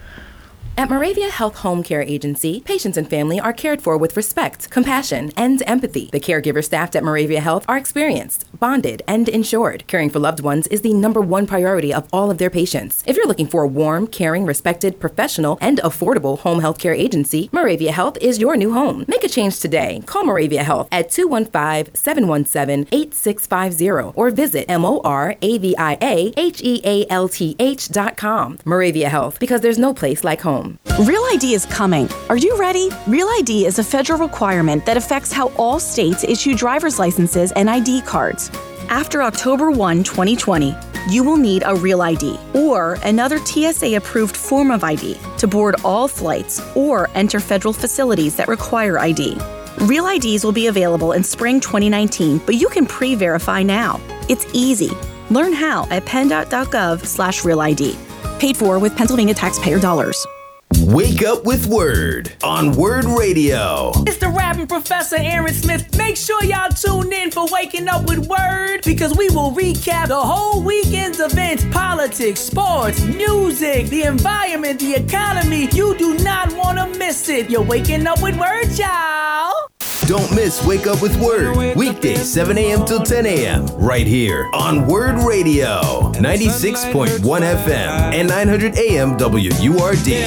At Moravia Health Home Care Agency, patients and family are cared for with respect, compassion, and empathy. The caregiver staffed at Moravia Health are experienced, bonded, and insured. Caring for loved ones is the number one priority of all of their patients. If you're looking for a warm, caring, respected, professional, and affordable home health care agency, Moravia Health is your new home. Make a change today. Call Moravia Health at two one five, seven one seven, eight six five zero or visit M O R A V I A H E A L T H dot com. Moravia Health, because there's no place like home. Real I D is coming. Are you ready? Real I D is a federal requirement that affects how all states issue driver's licenses and I D cards. After October first, twenty twenty, you will need a Real I D or another T S A-approved form of I D to board all flights or enter federal facilities that require I D. Real I Ds will be available in spring twenty nineteen, but you can pre-verify now. It's easy. Learn how at penndot.gov slash Real ID. Paid for with Pennsylvania taxpayer dollars. Wake Up with Word on Word Radio. It's the rapping Professor Aaron Smith. Make sure y'all tune in for Waking Up with Word, because we will recap the whole weekend's events, politics, sports, music, the environment, the economy. You do not want to miss it. You're Waking Up with Word, y'all. Don't miss Wake Up with Word, weekdays seven a.m. till ten a.m. right here on Word Radio, ninety-six point one F M and nine hundred A M W U R D.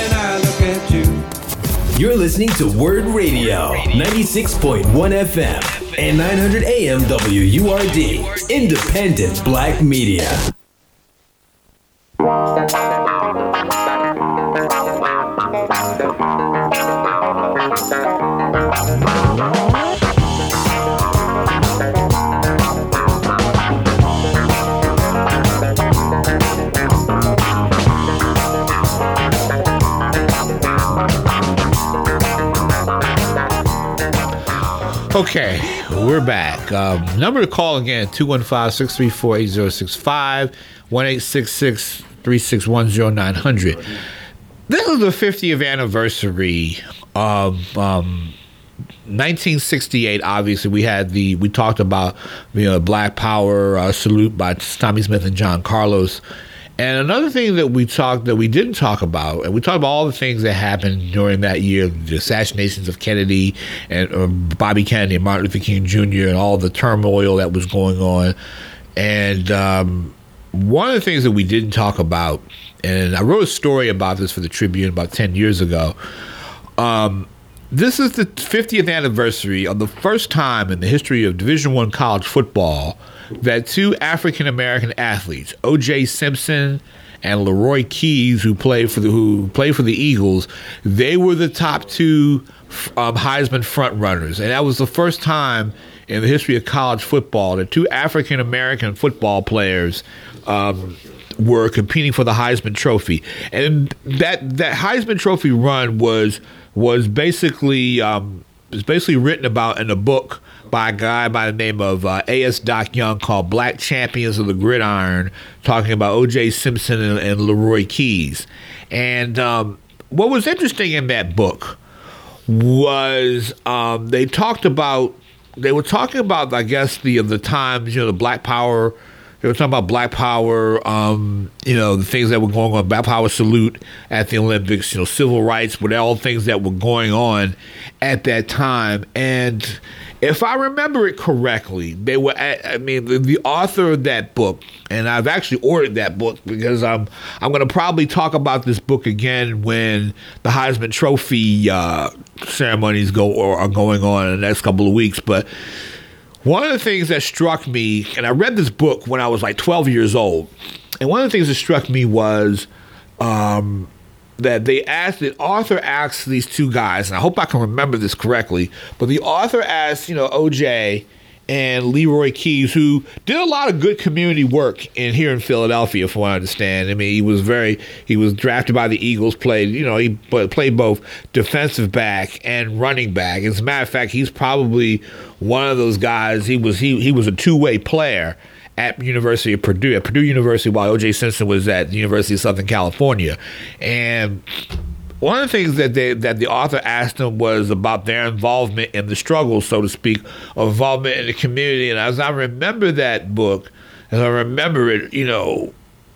You're listening to Word Radio, ninety-six point one F M and nine hundred A M W U R D, independent black media. Okay, we're back. Um, number to call again, two one five, six three four, eight zero six five, one eight six six, three six one zero, nine hundred. This is the fiftieth anniversary of um, nineteen sixty-eight. Obviously, we had the, we talked about, you know, Black Power uh, salute by Tommie Smith and John Carlos. And another thing that we talked that we didn't talk about, and we talked about all the things that happened during that year, the assassinations of Kennedy and uh, Bobby Kennedy and Martin Luther King Junior and all the turmoil that was going on. And um, one of the things that we didn't talk about, and I wrote a story about this for the Tribune about ten years ago. Um, this is the fiftieth anniversary of the first time in the history of Division I college football that two African-American athletes, O J Simpson and Leroy Keys, who played for the who played for the Eagles, they were the top two um, Heisman front runners, and that was the first time in the history of college football that two African American football players um, were competing for the Heisman Trophy. And that that Heisman Trophy run was was basically um, was basically written about in a book by a guy by the name of uh, A S Doc Young called Black Champions of the Gridiron, talking about O J Simpson and, and Leroy Keys. And um, what was interesting in that book was um, they talked about, they were talking about, I guess, the the times, you know, the Black Power, they were talking about Black Power, um, you know, the things that were going on, Black Power salute at the Olympics, you know, civil rights, with all things that were going on at that time. And if I remember it correctly, they were, at, I mean, the, the author of that book, and I've actually ordered that book because I'm I'm going to probably talk about this book again when the Heisman Trophy uh, ceremonies go or are going on in the next couple of weeks. But one of the things that struck me, and I read this book when I was like twelve years old, and one of the things that struck me was um, that they asked, the author asked these two guys, and I hope I can remember this correctly, but the author asked, you know, O J and Leroy Keys, who did a lot of good community work in here in Philadelphia, from what I understand. I mean, he was very, he was drafted by the Eagles, played, you know, he played both defensive back and running back. As a matter of fact, he's probably one of those guys, he was, he, he was a two-way player at University of Purdue, at Purdue University, while O J Simpson was at the University of Southern California. And one of the things that they, that the author asked them was about their involvement in the struggle, so to speak, of involvement in the community. And as I remember that book, as I remember it, you know,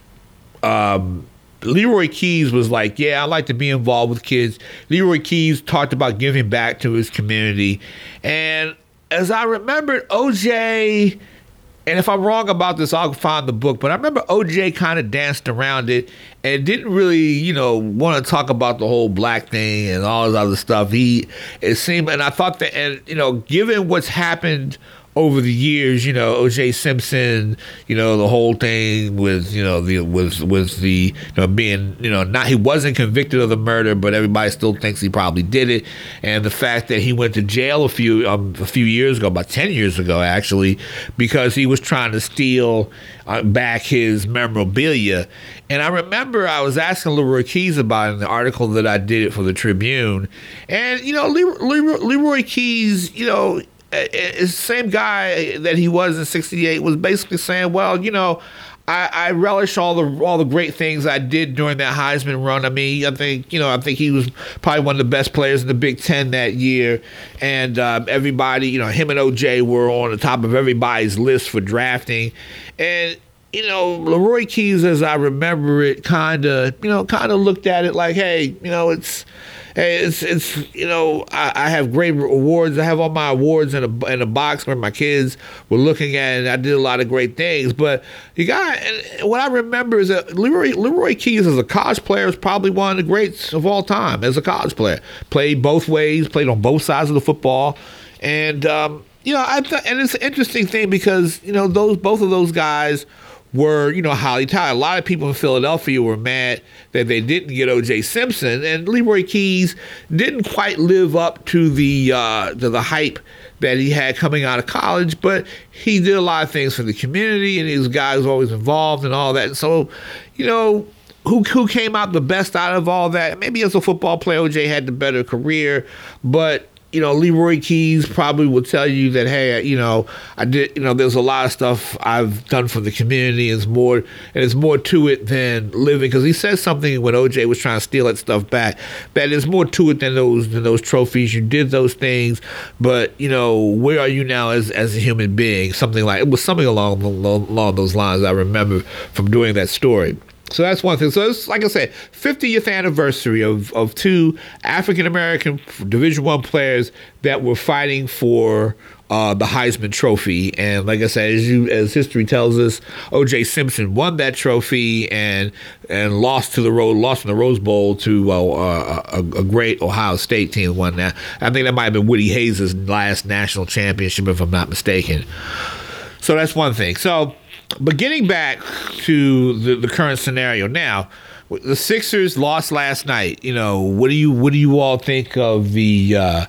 um, Leroy Keys was like, yeah, I like to be involved with kids. Leroy Keys talked about giving back to his community. And as I remembered, O J, and if I'm wrong about this, I'll find the book, but I remember O J kind of danced around it and didn't really, you know, want to talk about the whole black thing and all this other stuff. He, it seemed, and I thought that, and, you know, given what's happened over the years, you know, O J Simpson, you know, the whole thing with, you know, the was was the, you know, being, you know, not, he wasn't convicted of the murder, but everybody still thinks he probably did it, and the fact that he went to jail a few um, a few years ago, about ten years ago actually, because he was trying to steal uh, back his memorabilia. And I remember I was asking Leroy Keys about it in the article that I did it for the Tribune, and you know, Leroy, Leroy, Leroy Keys, you know, the same guy that he was in sixty-eight was basically saying, well, you know, I, I relish all the all the great things I did during that Heisman run. I mean, I think, you know, I think he was probably one of the best players in the Big Ten that year. And um, everybody, you know, him and O J were on the top of everybody's list for drafting. And, you know, Leroy Keys, as I remember it, kind of, you know, kind of looked at it like, hey, you know, it's, Hey, it's, it's you know, I, I have great awards. I have all my awards in a, in a box where my kids were looking at it, and I did a lot of great things. But you got, and what I remember is that Leroy, Leroy Keys as a college player is probably one of the greats of all time as a college player. Played both ways, played on both sides of the football. And, um, you know, I th- and it's an interesting thing because, you know, those both of those guys were, you know, highly touted. A lot of people in Philadelphia were mad that they didn't get O J Simpson, and Leroy Keys didn't quite live up to the uh, to the hype that he had coming out of college, but he did a lot of things for the community, and his guy was always involved and all that. And so, you know, who who came out the best out of all that? Maybe as a football player, O J had the better career, but you know, Leroy Keys probably will tell you that, hey, you know, I did, you know, there's a lot of stuff I've done for the community. It's more, and it's more to it than living. Because he said something when O J was trying to steal that stuff back, that there's more to it than those than those trophies. You did those things, but you know, where are you now as as a human being? Something like, it was something along along those lines. I remember from doing that story. So that's one thing. So it's, like I said, fiftieth anniversary of, of two African-American Division One players that were fighting for uh, the Heisman Trophy. And like I said, as you, as history tells us, O J Simpson won that trophy and and lost to the Rose, lost in the Rose Bowl to uh, a, a great Ohio State team. Won that. I think that might have been Woody Hayes' last national championship, if I'm not mistaken. So that's one thing. So but getting back to the, the current scenario now, the Sixers lost last night. You know, what do you what do you all think of the uh,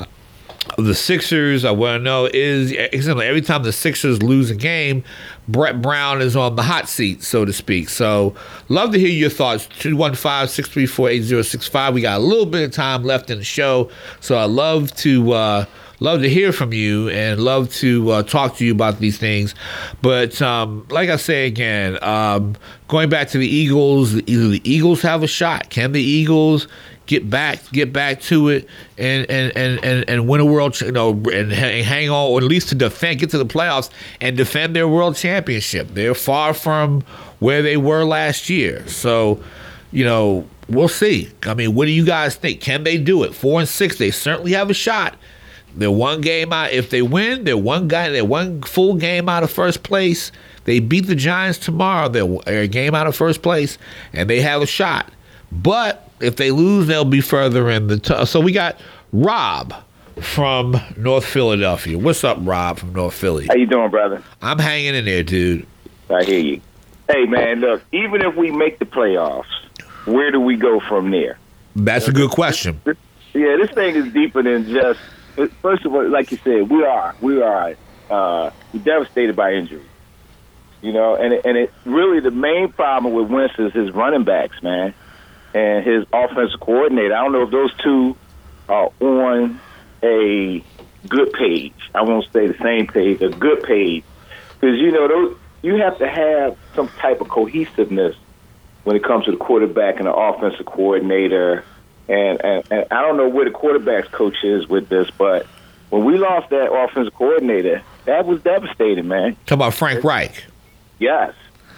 of the Sixers? I want to know is every time the Sixers lose a game, Brett Brown is on the hot seat, so to speak. So, love to hear your thoughts. two one five, six three four, eight zero six five. We got a little bit of time left in the show, so I love to. Uh, Love to hear from you and love to uh, talk to you about these things. But um, like I say again, um, going back to the Eagles, either the Eagles have a shot. Can the Eagles get back get back to it and and, and, and, and win a world, you know, and hang on, or at least to defend, get to the playoffs and defend their world championship? They're far from where they were last year. So, you know, we'll see. I mean, what do you guys think? Can they do it? Four and six, they certainly have a shot. They're one game out. If they win, they're one guy. They're one full game out of first place. They beat the Giants tomorrow. They're a game out of first place, and they have a shot. But if they lose, they'll be further in the. T- so we got Rob from North Philadelphia. What's up, Rob from North Philly? How you doing, brother? I'm hanging in there, dude. I hear you. Hey, man, look. Even if we make the playoffs, where do we go from there? That's a good question. Yeah, this thing is deeper than just. First of all, like you said, we are we are uh, devastated by injury. You know, and it, and it really the main problem with Wentz is his running backs, man, and his offensive coordinator. I don't know if those two are on a good page. I won't say the same page, a good page, because you know those you have to have some type of cohesiveness when it comes to the quarterback and the offensive coordinator. And, and and I don't know where the quarterback's coach is with this, but when we lost that offensive coordinator, that was devastating, man. Talk about Frank Reich. Yes.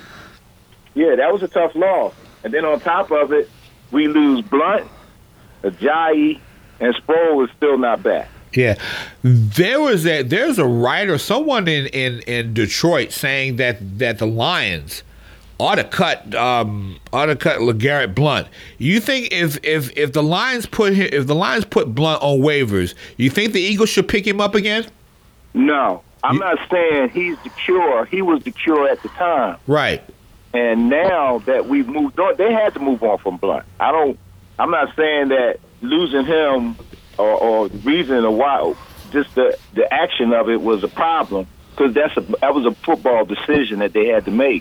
Yeah, that was a tough loss. And then on top of it, we lose Blunt, Ajayi, and Sproul is still not back. Yeah, there was a there's a writer, someone in, in, in Detroit saying that that the Lions ought to cut um, ought to cut LeGarrette Blount. You think if if if the Lions put him, if the Lions put Blount on waivers, you think the Eagles should pick him up again? No, I'm you, not saying he's the cure. He was the cure at the time, right? And now that we've moved on, they had to move on from Blount. I don't. I'm not saying that losing him or, or the reason or why, just the the action of it was a problem, because that's a that was a football decision that they had to make.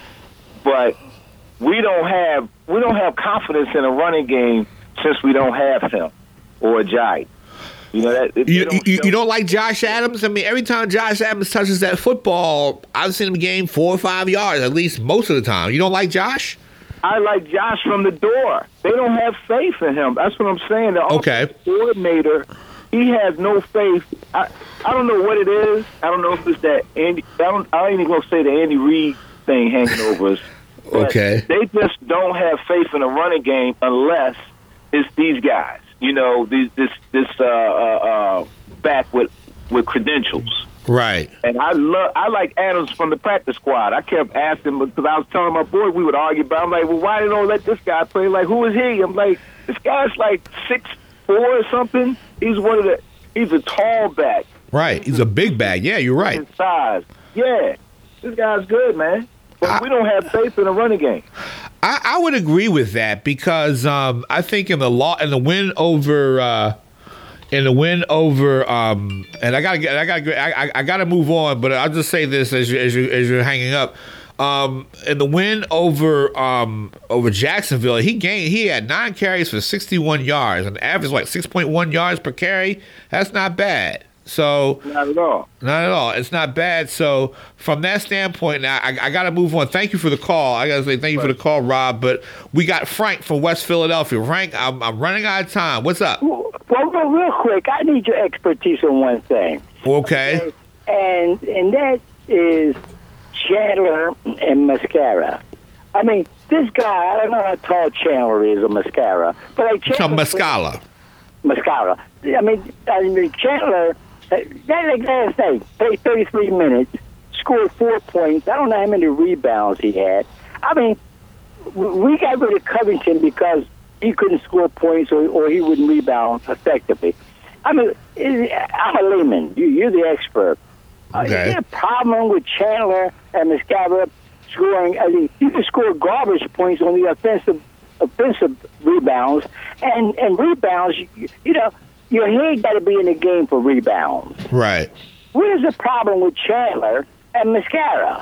But we don't have we don't have confidence in a running game since we don't have him or Ajayi. You know that you, don't, you, you don't like Josh Adams? I mean, every time Josh Adams touches that football, I've seen him gain four or five yards at least most of the time. You don't like Josh? I like Josh from the door. They don't have faith in him. That's what I'm saying. The okay. coordinator, he has no faith. I I don't know what it is. I don't know if it's that Andy. I don't. I ain't even gonna say the Andy Reid thing hanging over us. Okay. They just don't have faith in a running game unless it's these guys. You know, these, this this uh, uh, uh, back with with credentials. Right. And I love I like Adams from the practice squad. I kept asking because I was telling my boy we would argue about. I'm like, well, why they don't let this guy play? Like, who is he? I'm like, this guy's like six four or something. He's one of the. He's a tall back. Right. He's a big back. Yeah, you're right. His size. Yeah. This guy's good, man. But I, we don't have faith in the running game. I, I would agree with that because um, I think in the law in the win over uh, in the win over um, and I gotta get I gotta I, I gotta move on, but I'll just say this as you as you as you're hanging up. Um, in the win over um, over Jacksonville, he gained he had nine carries for sixty-one yards, an average like six point one yards per carry. That's not bad. So not at all. Not at all. It's not bad. So from that standpoint, now I, I got to move on. Thank you for the call. I got to say thank you right. for the call, Rob. But we got Frank from West Philadelphia. Frank, I'm, I'm running out of time. What's up? Well, real, real quick, I need your expertise on one thing. Okay. okay? And and that is Chandler and Mascara. I mean, this guy, I don't know how tall Chandler is or Mascara, but like Chandler. Mascara. Mascara. I mean, I mean Chandler. That like last night, played thirty-three minutes, scored four points. I don't know how many rebounds he had. I mean, we got rid of Covington because he couldn't score points or, or he wouldn't rebound effectively. I mean, I'm a layman. You, you're the expert. Uh, is there a problem with Chandler and Mascara scoring? I mean, you can score garbage points on the offensive offensive rebounds, and, and rebounds, you, you know, your head got to be in the game for rebounds. Right. Where's the problem with Chandler and Mascara?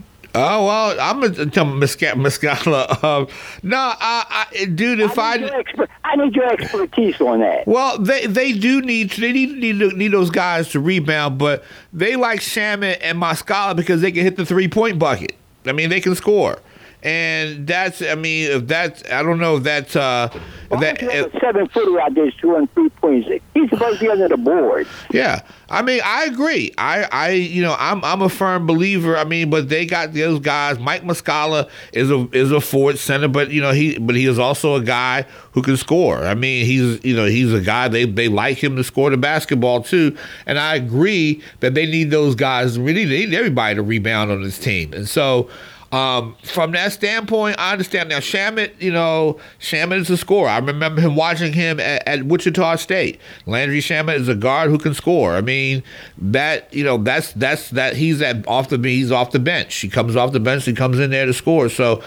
Oh, well, I'm going to tell Mascala. Um, no, I, I, dude, if I... I need, exper- I need your expertise on that. Well, they they do need they need, need need those guys to rebound, but they like Shamet and Mascala because they can hit the three-point bucket. I mean, they can score. And that's, I mean, if that's, I don't know if that's, uh, well, that, if, a seven footer out there shooting three points. He's supposed to be under the board. Yeah. I mean, I agree. I, I, you know, I'm, I'm a firm believer. I mean, but they got those guys. Mike Muscala is a, is a forward center, but you know, he, but he is also a guy who can score. I mean, he's, you know, he's a guy, they, they like him to score the basketball too. And I agree that they need those guys. Really, they need everybody to rebound on this team. And so, Um, from that standpoint, I understand. Now, Shamet, you know, Shamet is a scorer. I remember him watching him at, at Wichita State. Landry Shamet is a guard who can score. I mean, that, you know, that's, that's, that he's at off the, he's off the bench. He comes off the bench, he comes in there to score. So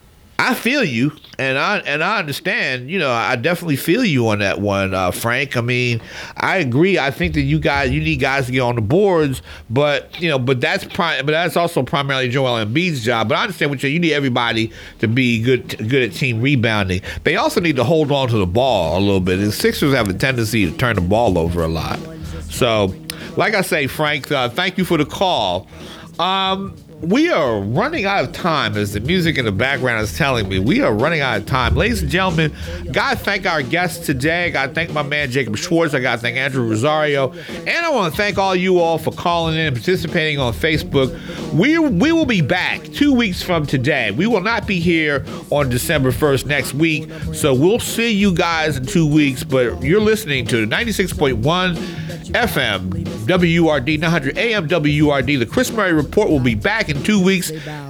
I feel you, and I and I understand. You know, I definitely feel you on that one, uh, Frank. I mean, I agree. I think that you guys, you need guys to get on the boards, but you know, but that's pri- but that's also primarily Joel Embiid's job. But I understand what you you need everybody to be good good at team rebounding. They also need to hold on to the ball a little bit. The Sixers have a tendency to turn the ball over a lot. So, like I say, Frank, uh, thank you for the call. Um, We are running out of time, as the music in the background is telling me. We are running out of time. Ladies and gentlemen, got to thank our guests today. Got to thank my man Jacob Schwartz. I got to thank Andrew Rosario. And I want to thank all you all for calling in and participating on Facebook. We, we will be back two weeks from today. We will not be here on December first next week. So we'll see you guys in two weeks. But you're listening to ninety-six point one F M W R D, nine hundred A M W R D. The Chris Murray Report will be back in two weeks.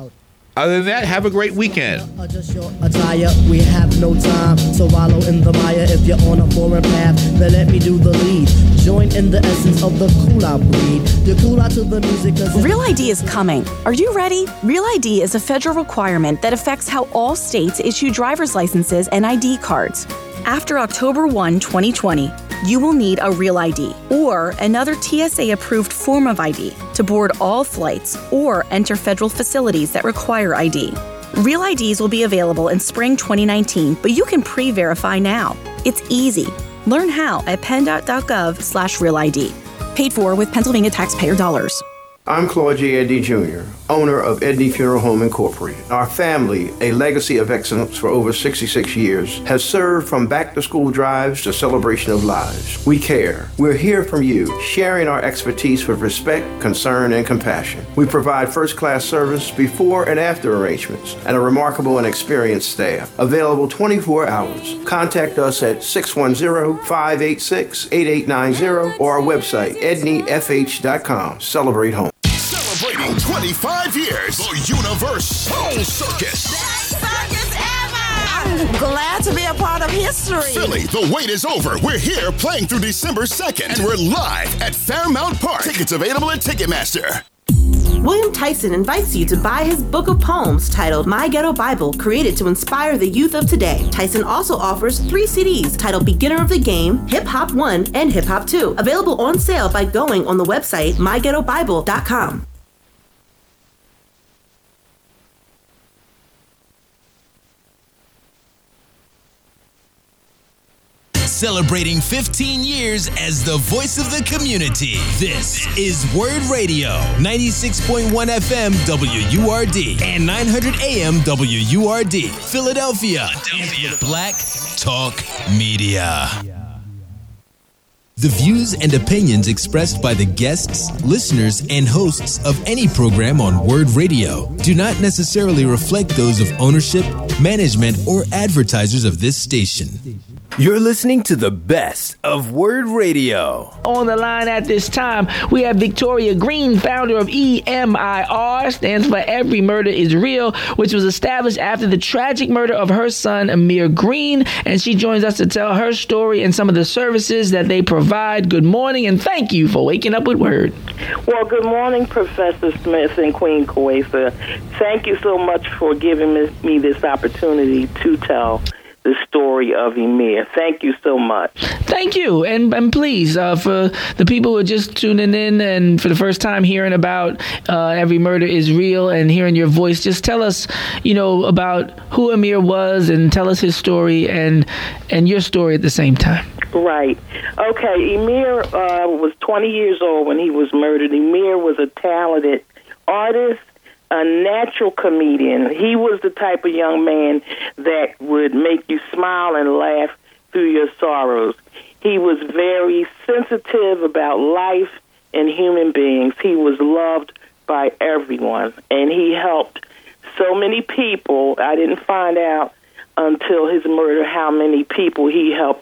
Other than that, have a great weekend. Adjust your attire, we have no time to wallow in the mire. If you're on a foreign path, then let me do the lead. Join in the essence of the cool out breed. The cool out to the music. Real I D is coming. Are you ready? Real I D is a federal requirement that affects how all states issue driver's licenses and I D cards. After October first, twenty twenty, you will need a Real I D or another T S A-approved form of I D to board all flights or enter federal facilities that require I D. Real I Ds will be available in spring twenty nineteen, but you can pre-verify now. It's easy. Learn how at penndot.gov slash Real ID. Paid for with Pennsylvania taxpayer dollars. I'm Claude J. Edney Junior, owner of Edney Funeral Home Incorporated. Our family, a legacy of excellence for over sixty-six years, has served from back-to-school drives to celebration of lives. We care. We're here from you, sharing our expertise with respect, concern, and compassion. We provide first-class service before and after arrangements and a remarkable and experienced staff, available twenty-four hours. Contact us at six one zero, five eight six, eight eight nine zero or our website, edney f h dot com. Celebrate home. Celebrating twenty-five years, the Universal Circus. Best circus ever! I'm glad to be a part of history. Philly, the wait is over. We're here playing through December second, and we're live at Fairmount Park. Tickets available at Ticketmaster. William Tyson invites you to buy his book of poems titled My Ghetto Bible, created to inspire the youth of today. Tyson also offers three C Ds titled Beginner of the Game, Hip Hop one, and Hip Hop two, available on sale by going on the website my ghetto bible dot com. Celebrating fifteen years as the voice of the community. This is Word Radio, ninety-six point one F M W U R D and nine hundred A M W U R D, Philadelphia. Philadelphia. Black Talk Media. The views and opinions expressed by the guests, listeners, and hosts of any program on Word Radio do not necessarily reflect those of ownership, management, or advertisers of this station. You're listening to the best of Word Radio. On the line at this time, we have Victoria Green, founder of E M I R, stands for Every Murder is Real, which was established after the tragic murder of her son, Amir Green. And she joins us to tell her story and some of the services that they provide. Good morning, and thank you for waking up with Word. Well, good morning, Professor Smith and Queen Kwesa. Thank you so much for giving me, me this opportunity to tell the story of Emir. Thank you so much. Thank you. And, and please, uh, for the people who are just tuning in and for the first time hearing about uh, Every Murder is Real and hearing your voice, just tell us, you know, about who Amir was and tell us his story and, and your story at the same time. Right. Okay, Emir uh, was twenty years old when he was murdered. Emir was a talented artist, a natural comedian. He was the type of young man that would make you smile and laugh through your sorrows. He was very sensitive about life and human beings. He was loved by everyone, and he helped so many people. I didn't find out until his murder how many people he helped